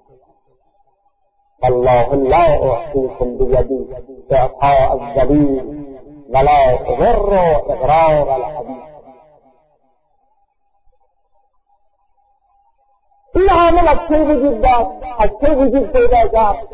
والله لا احصیکم بیدی اعطاء الذلیل ولا تضر اغرار الحدیث. این عامل از چه وجود داشت؟ از چه وجود پیدا کرد؟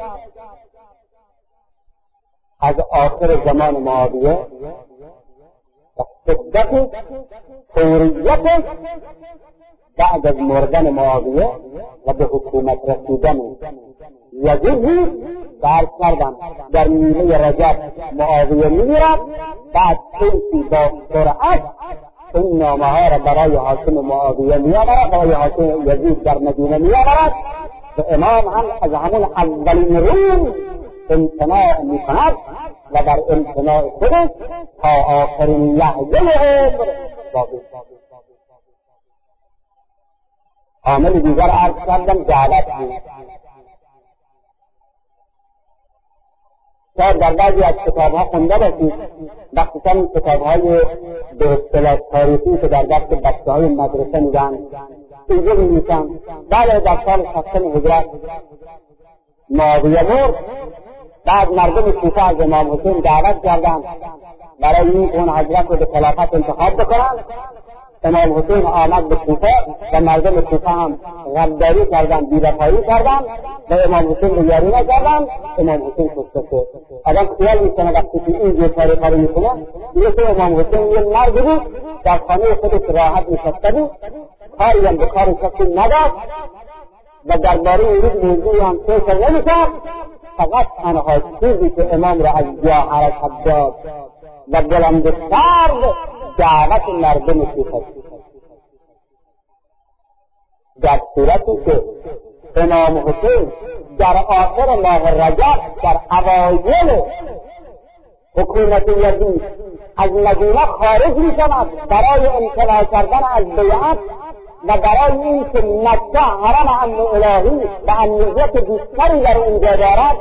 از آخر زمان معاویه و شدت فوریت بعد از مردن معاویه و به حکومت رسیدن یزید درک کردم. در نیمه رجب معاویه می‌میرد، بعد کسی با سرعت این نامه ها را برای حاکم معاویه می‌آورد، برای حاکم یزید در مدینه می‌آورد و امام هم از همون اولین روز امتناع می‌کند و در امتناع خودش تا آخرین لحظه عمر باقی. عامل دیگر عرض کردم جهالت بود. شاید در بعضی از کتاب‌ها خونده باشید، مخصوصا این کتاب‌های به اصطلاح تاریخی که در دست بچه‌های مدرسه میدن، اینجا می‌نویسن بعد در سال شصتم هجرت معاویه مرد، بعد مردم کوفه از امام حسین دعوت کردند برای این اون حضرت رو به خلافت انتخاب بکنند. امام حسین آمد به کوفه و مردم کوفه هم غداری کردند، بی‌وفایی کردند و امام حسین رو یاری نکردند. امام حسین کشته شد. آدم خیال میکنه وقتی که این جور کاری کاری میکنه دیگه که امام حسین یه مرد بود در خانه خودش راحت نشسته بود، کاری هم به کار کسی نداشت و درباره این موضوعی هم فکر نمیکرد. فقط تنها چیزی که امام را از جا حرکت داد و بلند کرد دعوت مردم کوفه. در صورتی که امام حسین در آخر ماه رجب در اوایل حکومت یزید از مدینه خارج می‌شود برای امتناع کردن از بیعت و برای اینکه مکه حرم امن الهی و امنیت بیشتری در اونجا دارد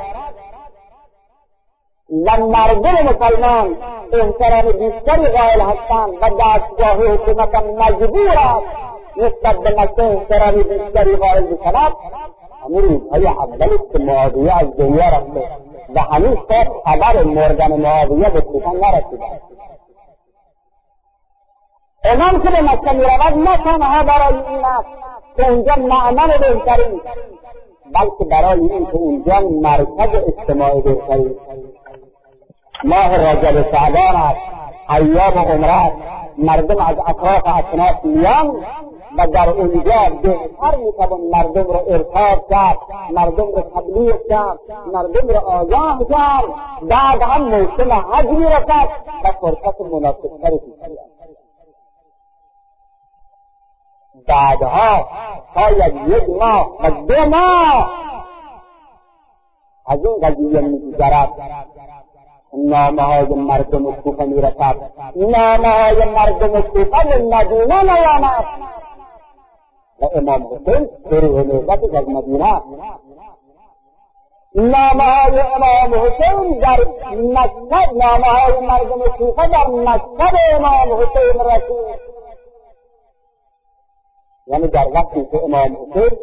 و مردم مسلمان احترام بیشتری قائل هستند و دستگاه حکومت مجبور است نسبت به مکه احترام بیشتری قائل بشود. همین روزهای اول است که معاویه از دنیا رفته و هنوز خبر مردن معاویه به کوفه نرسیده. امام که به مکه میرود نه تنها برای این است که اونجا مأمن بهترین، بلکه برای این که اونجا مرکز اجتماعی بهترین. ماه رجب شعبان است، ایام عمره، مردم از اطراف اصناف میان و در اونجا بهتر میتوان مردم رو ارشاد کرد، مردم رو تبلیغ کرد، مردم رو آگاه کرد. بعد هم موسم حج میرسد و فرصت مناسبتری پیش میآید. بعدها شاید یک ماه و دو ماه از این قضیه میگذرد، نامه های مردم کوفه میرسد. نامه های مردم کوفه به مدینه نیامد و امام حسین شروع نوبت از مدینه. نامه های امام حسین در مکتب، نامه های مردم کوفه در مکتب امام حسین رسید. یعنی در وقتی که امام حسین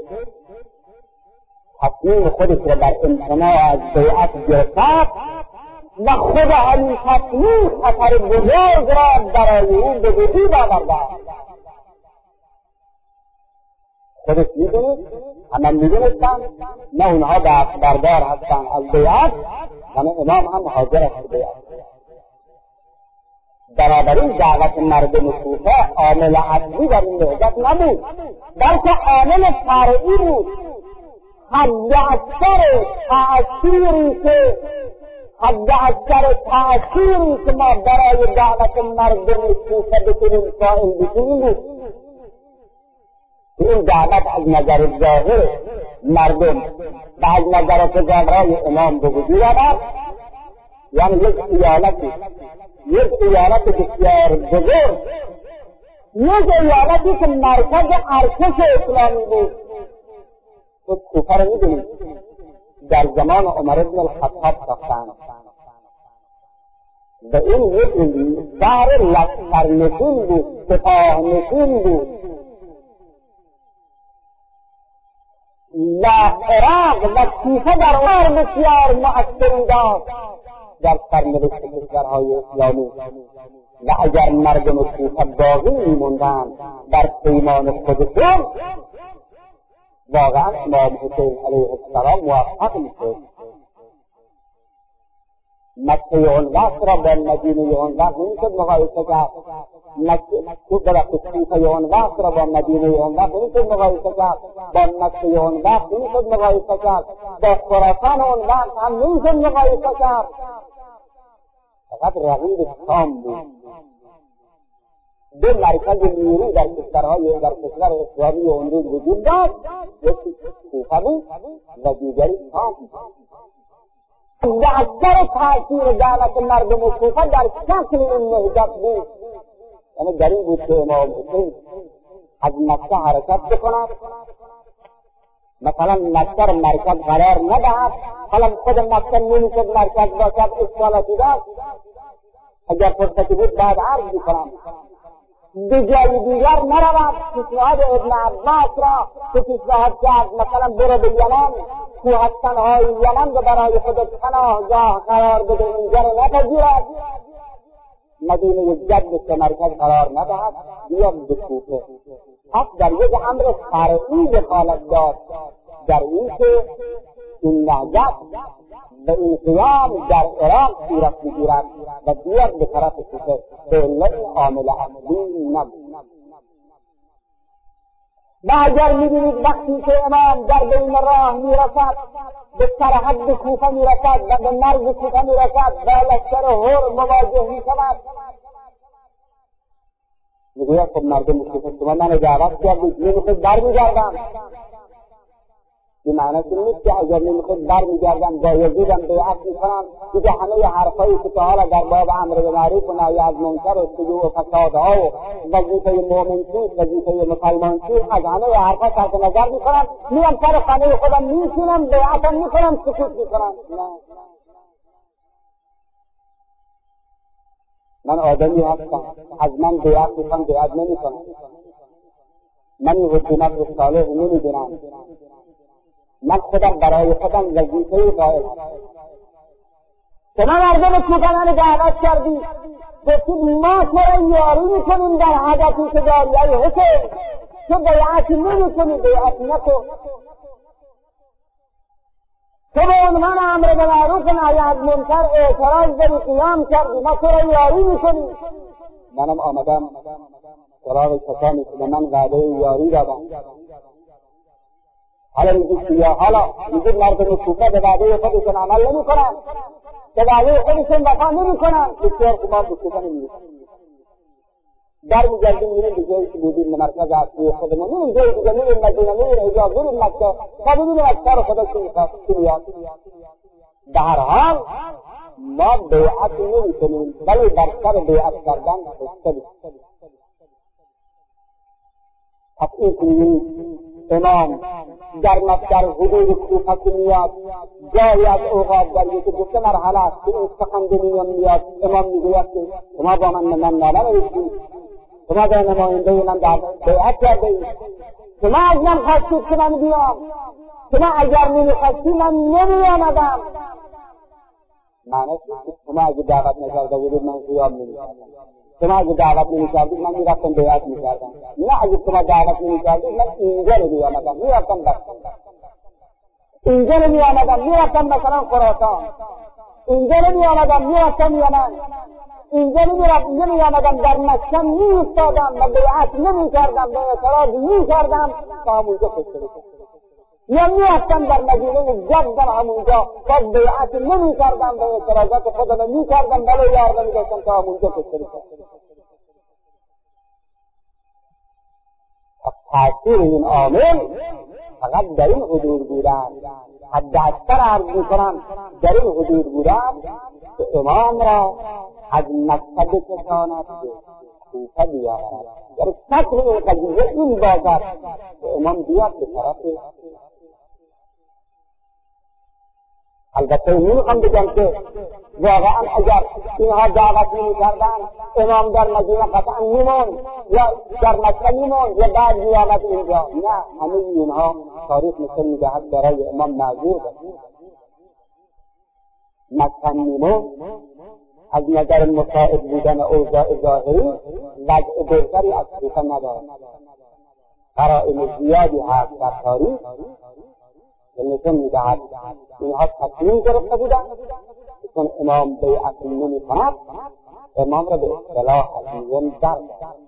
تصمیم خودش را بر امتناع از بیعت گرفت و خود همین تصمیم خطر بزرگ را برای او به وجود آورد. خودش میدونید، همه میدونستن، نه اونها دست بردار هستن از بیعت و نه امام هم حاضر است بیعت. بنابراین دعوت مردم کوفه عامل اصلی در این نهضت نبود، بلکه عامل فرعی بود. حد اکثر تأثیری که حد اکثر تأثیری که ما برای دعوت مردم کوفه بکنیم قائل بشیم بود. این دعوت از نظر ظاهر مردم و از نظر تجارای امام به وجود آمد. یعنی یک ایالتی یک ایالت بسیار بزرگ، یک ایالتی که مرکز ارتش اسلامی بود. تو کوفه رو می‌دونید در زمان عمر بن الخطاب ساختند و این یک شهر لشکرنشین بود، سپاهنشین بود و عراق و کوفه در آن بسیار مؤثری داشت در سرنوشت کشورهای اسلامی و اگر مردم کوفه باقی می‌ماندند در پیمان خودشون واقعا امام حسین علیه السلام موفق میشد. مکه اون وقت را با مدینه اون وقت نمیشد مقایسه کرد. مکه کوفه اون وقت را با مدینه اون وقت نمیشد مقایسه کرد. با مکه اون وقت نمیشد مقایسه کرد. با خراسان اون وقت هم نمیشد مقایسه کرد. فقط رقیب شام بود. دو مرکز نیرو در کشورهای در کشور اسلامی اون روز وجود داشت، یکی کوفه بود و دیگری شام. و اکثر تاثیر دعوت مردم کوفه در شکل این نهضت بود، یعنی در این بود که امام حسین از مکه حرکت بکند، مثلا مکه مرکز قرار ندهد، حالا خود مکه نمیشد مرکز باشد، اشکالاتی داشت. اگر فرصتی بود بعد عرض میکنم به جای دیگر نرود. پیشنهاد ابن عباس را که پیشنهاد کرد مثلا برو به یمن، کوهستانهای یمن رو برای خودت پناهگاه قرار بده، اینجا رو نپذیرد، مدینه جدش که مرکز قرار ندهد، بیاد به کوفه. پس در یک امر فرعی دخالت داشت در این که این نهضت به این قیام در عراق صورت میگیرد و بیاد به طرف کوفه. به علت عامل اصلی نبود. و اگر میبینید وقتی که امام در بین راه میرسد، به سرحد کوفه میرسد و به مرز کوفه میرسد و لشکر هر مواجه میشود، میگوید خب مردم کوفه شما من دعوت کردید، نمیخواد برمیگردم. این معنی که نیست که اگر نمیخواد برمیگردم با یزیدم بیعت میکنم، دیگه همه حرفایی که تا حالا در باب امر بالمعروف و نهی از منکر و سوء و فسادها و وظیفه مؤمن‌سوز، وظیفه مسلمان‌سوز، از همه حرفا صرف نظر میکنم، میام سر خانه خودم میشینم، بیعتم میکنم، سکوت میکنم. نه، من آدمی هستم، از من بیعت میکنم، بیعت نمیکنم. من این حکومت رو صالح نمیدونم، من خودم برای خودم وظیفه قائل هستم. شما مردم کوفه منو دعوت کردید، گفتید ما تو را یاری میکنیم در هدفی که داری ای حسین، تو بیعت نمیکنی، بیعت نکن. تو به عنوان امر بالمعروف و نهی از منکر اعتراض داری، قیام کردی، ما تو را یاری میکنیم. منم آمدم سراغ کسانی که به من وعده یاری دادن. حالا میگید یا حالا میگید مردم کوفه به وعده خودشون عمل نمی کنن، به وعده خودشون وفا نمی کنن، بسیار خوب ما به کوفه نمی کنن. در میگردیم میریم به جایی که بودیم به مرکز اصلی خودمون، میریم جایی دیگه، میریم مدینه، میریم حجاز، میریم مکه، تا ببینیم از کار خدا چی میخواد چی میاد. به هر حال ما بیعت نمی کنیم، ولی بر سر بیعت کردن خوشتبیم. پس این کنیم امام در در حدود کوفه که میاد، جایی از اوقات در یکی دو سه مرحله است که این سخنگوی میاد، امام میگوید که شما با من من نامه نوشتید، شما به نماینده من بیعت کردید، شما از من خواستید که من بیام، شما اگر نمیخواستی من نمیآمدم. معنیش شما اگه دعوت نکرده بودید من قیام نمیکردم، شما اگه دعوت نمیکردید من میرفتم بیعت میکردم. نه اگه شما دعوت نمیکردید من اینجا رو میآمدم، میرفتم بس اینجا رو میآمدم، میرفتم مثلا خراسان، اینجا رو میآمدم، میرفتم یمن، اینجا رو میآمدم در مکه میایستادم و بیعت نمیکردم، به اعتراض میکردم تا همونجا کشته بشم. یا میرفتم در مدینه جدم همونجا و بیعت نمیکردم، به اعتراضات خودم میکردم، ولی یار نمیداشتم تا همونجا کشته بشم. تأثیر این عامل فقط در این حدود بودن، حد اکثر عرض میکنم در این حدود بودن که امام را از مکه بکشاند به کوفه بیاورد. یعنی فکر این قضیه این باشد که امام بیاد به طرف. البته نمیخوام بگم که واقعا اگر اینها دعوت نمی‌کردن امام در مدینه قطعا میموند یا در مکه میموند یا بعد میآمد اینجا. نه، همه اینها تاریخ نشان میدهد برای امام معذور بود. مکه میموند، از نظر مساعد بودن اوضاع ظاهری وضع بهتری از کوفه ندارد. قرائن زیادی هست در تاریخ که نشان میدهد اینها تصمیم گرفته بودند چون امام بیعت نمی‌کند امام را به اصطلاح عزیزان در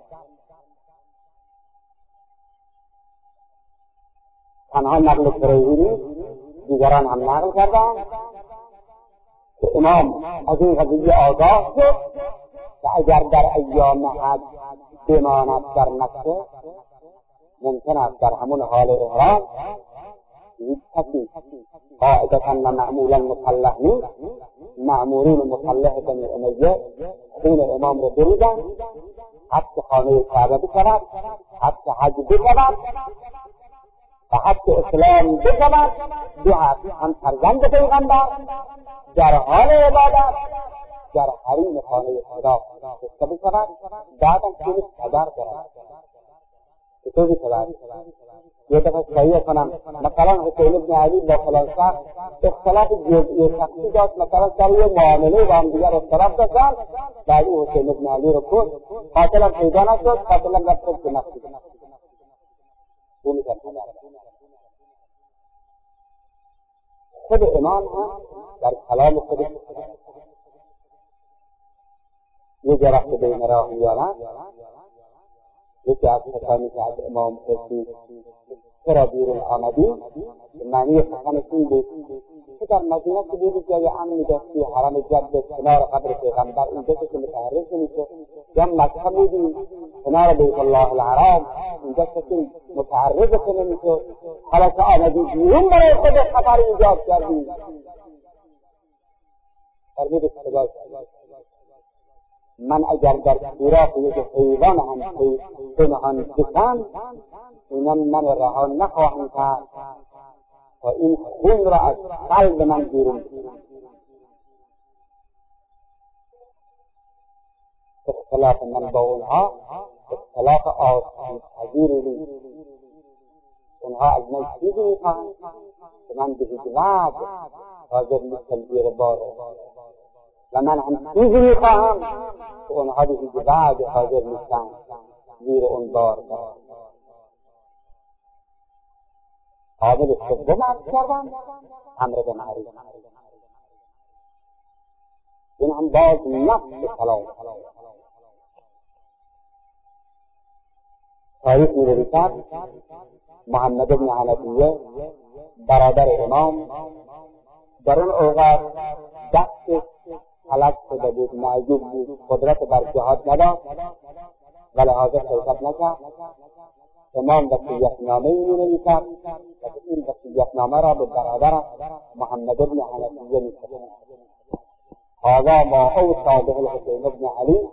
تنها نقل کریمی دیگران هم نقل کردند که امام از این قضیه آگاه شد که اگر در ایام حج بماند در مکه ممکن است در همون حال احرام هیچ کسی قاعدتا و معمولا مسلح نیست. مأمورین مسلح بنی امیه خون امام را بریدند، حتی خانه کعبه بشود، حتی حج بشود و حتی اسلام بشود، بیاد هم فرزند پیغمبر در حال عبادت در حریم خانه خدا بسته بشود، بعدم چیزی خبر دارد چطوری شود. یه دفعه صحیح کنم مثلا حسین ابن علی با فلان شخص اختلاف جزئی شخصی داشت، مثلا سر یه معامله با هم دیگر اختلاف داشتن، بعد او حسین ابن علی رو کشت، قاتلم پیدا نشد، قاتلم رفت به مسجد او میکرد. خود امام هم در کلام خودش یه جرخت بین راه میارن. یکی از کسانی که از امام پرسید چرا بیرون آمدی؟ معنی سخنش این بود که در مدینه که دیدی جای امنی داشتی، حرم جدت کنار قبر پیغمبر اینجا که متحرک نمیشه، یا مکه میدی کنار بیت الله الحرام اینجا که متحرک نمیشه، حالا که آمدی بیرون برای خود خطر ایجاد کردی. فرمود خدا من اگر در سوراخ یک حیوان هم پنهان بشم اینم من رها نخواهم کرد تا این خون را از قلب من بیرون کنم. اختلاف من با اونها اختلاف آسان پذیری نیست. اونها از من چیزی میخواهند که من به هیچ وجه حاضر نیستم زیر بار و من هم چیزی میخواهم که اونها به هیچ وجه حاضر نیستند زیر اون بار بار. قابل سوم عرض کردن امر به معروف. این هم باز نفس کلام تاریخ می‌نویسد محمد بن حنفیه برادر امام در اون اوقات دست حلق شده بود، معجوب بود، قدرت بر جهاد نداشت ولی حاضر شرکت نکرد. امام وصیت‌نامه می‌نویسد و این وصیت‌نامه را به برادر محمد بن حنفیه می‌سپارد. هذا ما اوصى به الحسین بن علی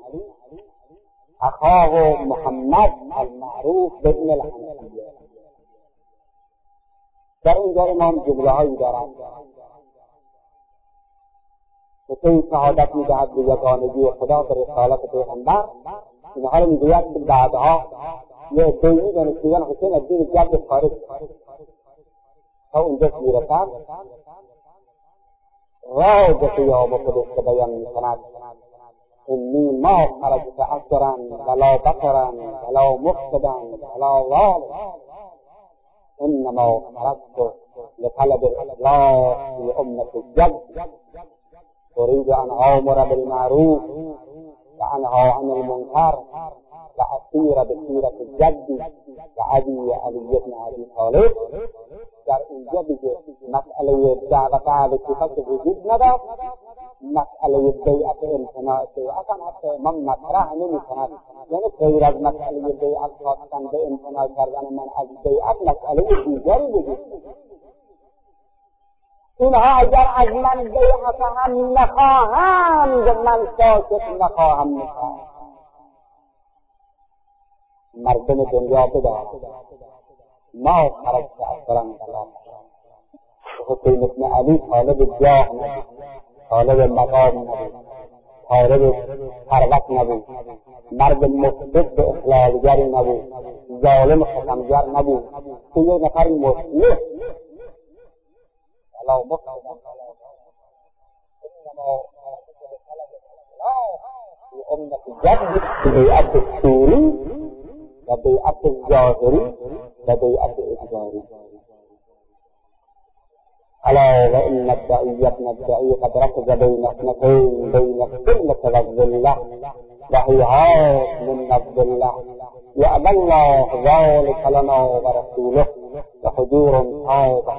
اخاه محمد المعروف بابن الحنفیه. در اینجا امام جمله هایی دارد که این شهادت می‌دهد به یگانگی خدا به رسالت پیغمبر. اینها را می‌گوید که بعدها یه عده‌ای می‌دانستیدن حسین از دین جد خارج تا اونجا می‌رسد راز قیام خودش که بیان می‌کند انی ما خرجت اثرا ولا بطرا ولا مفسدا ولا ظالما انما خرجت لطلب الاصلاح في امة الجد اريد ان آمر بالمعروف وانهى عن المنکر واسیر بسیرة الجد وابی علی بن ابی طالب. در اینجا دیگه مسئله دعوت اهل کوفه وجود نداشت، مسئله بیعت امتناع بیعت هم حتی امام مطرح نمی کند. یعنی غیر از مسئله بیعت خواستن به امتناع کردن من از بیعت مسئله دیگری وجود اینها اگر از من بیعت هم نخواهند من ساکت نخواهم نشست. مردم دنیا بدار ما خرجت اکرم طلب. حسین ابن علی طالب جاه نبود، طالب مقام نبود، طالب ثروت نبود، مرد مفسد به اخلالگری نبود، ظالم ستمگر نبود. تو یک نفر مصلح ولا مفسد في أمة جد بيعت السوري وبيعت الظاهري وبيعت الإجباري. ألا وإن الدعي ابن الدعي قد ركز بين اثنتين بين السنة والذلة وهيهات من الذلة يأبى الله ذلك لنا ورسوله وحضور طاقة.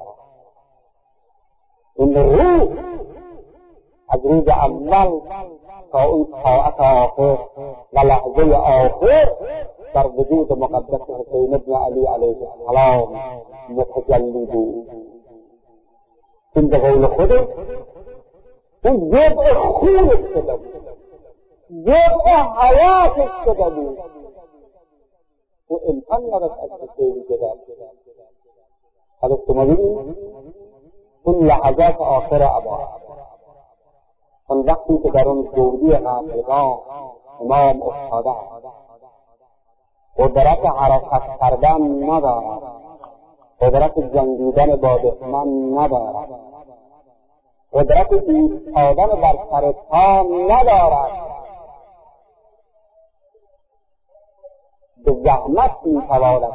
این روح از روز اول تا اون ساعت آخر و لحظه آخر در وجود مقدس حسین ابن علی علیه السلام متجلی بود. این به قول خود اون جبع خونش شده بود، جبع حیاتش شده بود. و امکان نداشت از حسین جدا. حالا شما ببینید اون لحظات آخر عبا، اون وقتی که در اون گودی قتلگاه امام افتاده قدرت حرکت کردن ندارد، قدرت جنگیدن با دشمن ندارد، قدرت ایستادن بر سر پا ندارد، به زحمت میتواند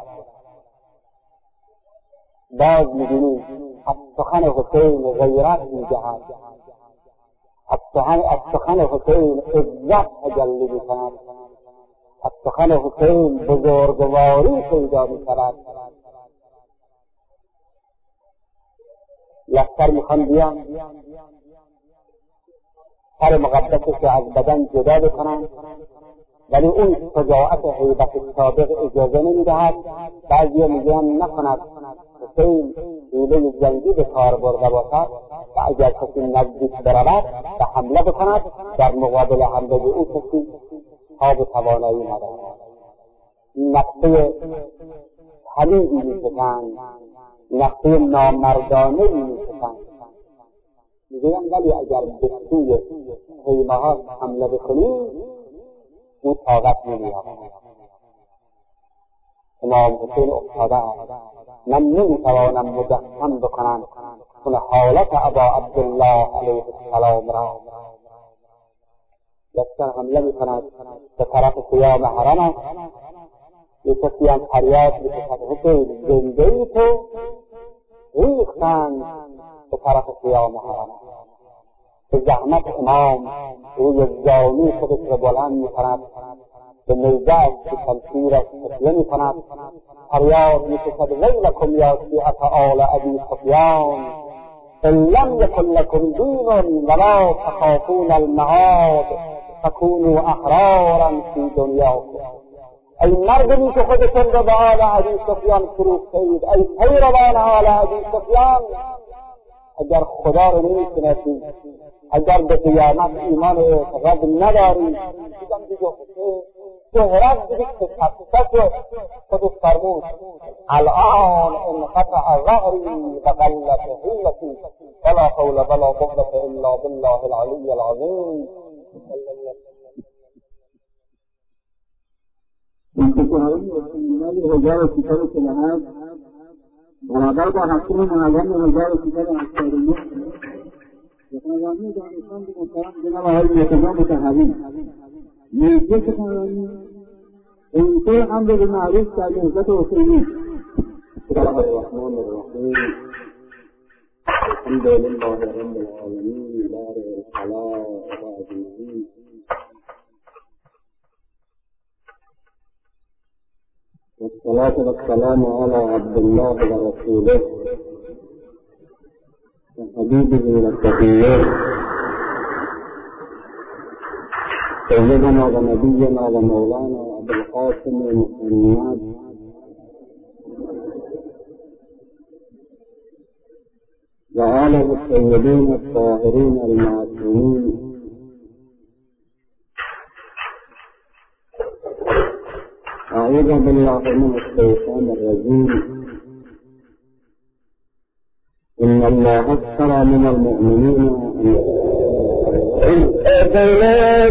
باز می‌بینیم از سخن حسین غیرت می‌جهد، از سخن از سخن حسین عزت تجلی می‌کند، از سخن حسین بزرگواری پیدا می‌کند. لشکر می‌خوان بیان سر مقدسش از بدن جدا بکنند، ولی اون شجاعت هیبت سابق اجازه نمی‌دهد. بعضی میگن نکند، حسین حیله جنگی به کار برده باشد و اگر کسی نزدیک برود و حمله بکند در مقابل حمله او کسی تاب توانایی ندارد. نقطه حلیدی می‌شکند، نقطه نامردانه می‌شکند. میگویم ولی اگر به سوی خیمه ها حمله بکنیم او طاقت نمی‌یابد. امام حسین افتاده من نمی‌توانم مجسم بکنم اون حالت ابا عبدالله علیه السلام را. لشکر حمله می‌کند به طرف خیام حرم است. یک کسی هم فریاد می‌کشد حسین زنده‌ای تو؟ ریختند به طرف خیام حرم. به زحمت امام روی زانو خودش را بلند می‌کند، به نیزه‌اش به شمشیرش تکیه می‌کند، فریاد می‌کشد ویلکم یا شیعة آل ابی سفیان ان لم یکن لکم دین ولا تخافون المعاد فکونوا احرارا فی دنیاکم. ای مردمی که خودتون را به آل ابی سفیان فروختید، ای پیروان آل ابی سفیان، اگر خدا رو نمی‌شناسید، اگر به قیامت ایمان اعتقاد ندارید، دیدم دیگه شهرت دیگه که تفسد خودش فرمود الان انقطع ظهری و قلت حیلتی ولا حول ولا قوة الا بالله العلی العظیم. انتظارون استنجالی هزار کتاب سلحات برابر با حکم معظم هزار کتاب اکتارینه یکنوامی دانستان به محترم جناب آقای مرتضی مطهری نیزه سخنرانی اینطور امر به معروف در نهضت حسینی. بسم الله الرحمن الرحیم الحمد لله رب العالمین دار الصلاة و اجمعین والصلاة والسلام على عبد الله ورسوله وحبيبه وصفيه سيدنا ونبينا ومولانا أبي القاسم محمد وآله الطيبين الطاهرين المعصومين. أعوذ بالله من الشيطان الرجيم. إن الله اشترى من المؤمنين أفلا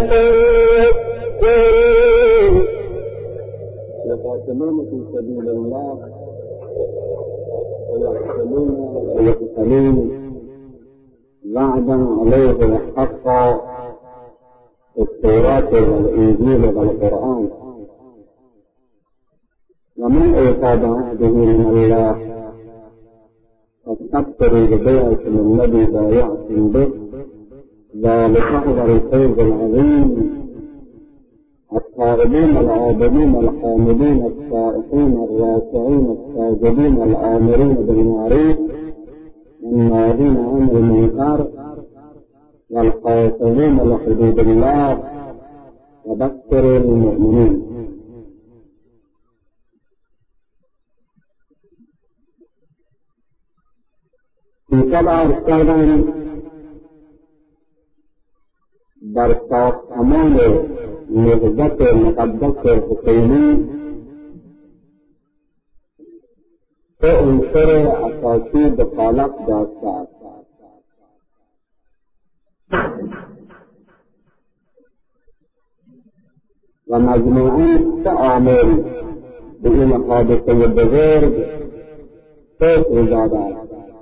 تذكرون يقاتلون في سبيل الله ويقتلون ويقتلون وعدا عليه حقا في التوراة والإنجيل والقرآن. ومن أوفى بعهده من الله فاستبشروا ببيعكم الذي بايعتم به ذلك هو الفوز العظيم. التائبين العابدين الحامدين السائحين الراكعين الساجدين الآمرين بالمعروف والناهين عن المنكر والحافظين لحدود الله وبشر المؤمنين. في سبع ارکان در ساختمان نهضت مقدس حسینی سه عنصر اساسی دخالت داشته است. و مجموعاً سه عامل به این حادثه بزرگ سوق داده است.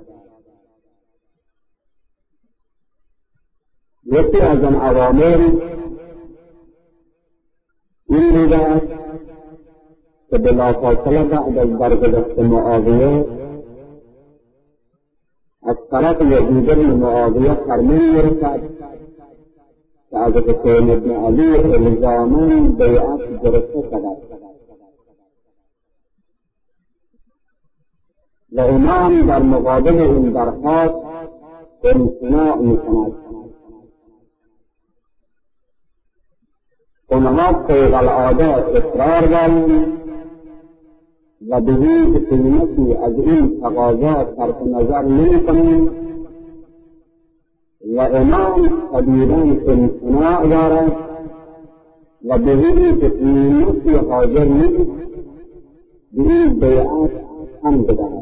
یکی از آن عوامل این بوده است که بلافاصله بعد از درگذشت معاویه از طرف یزید بن معاویه فرمان می‌رسد که از حسین بن علی الزاما بیعت گرفته شود و امام در مقابل این درخواست امتناع می‌کند. اونها فوق العاده اصرار دارند و به هیچ قیمتی از این تقاضا صرف نظر نمی‌کنند و امام شدیداً امتناع دارد و به هیچ قیمتی حاضر نیست به این بیعت هم بدهد.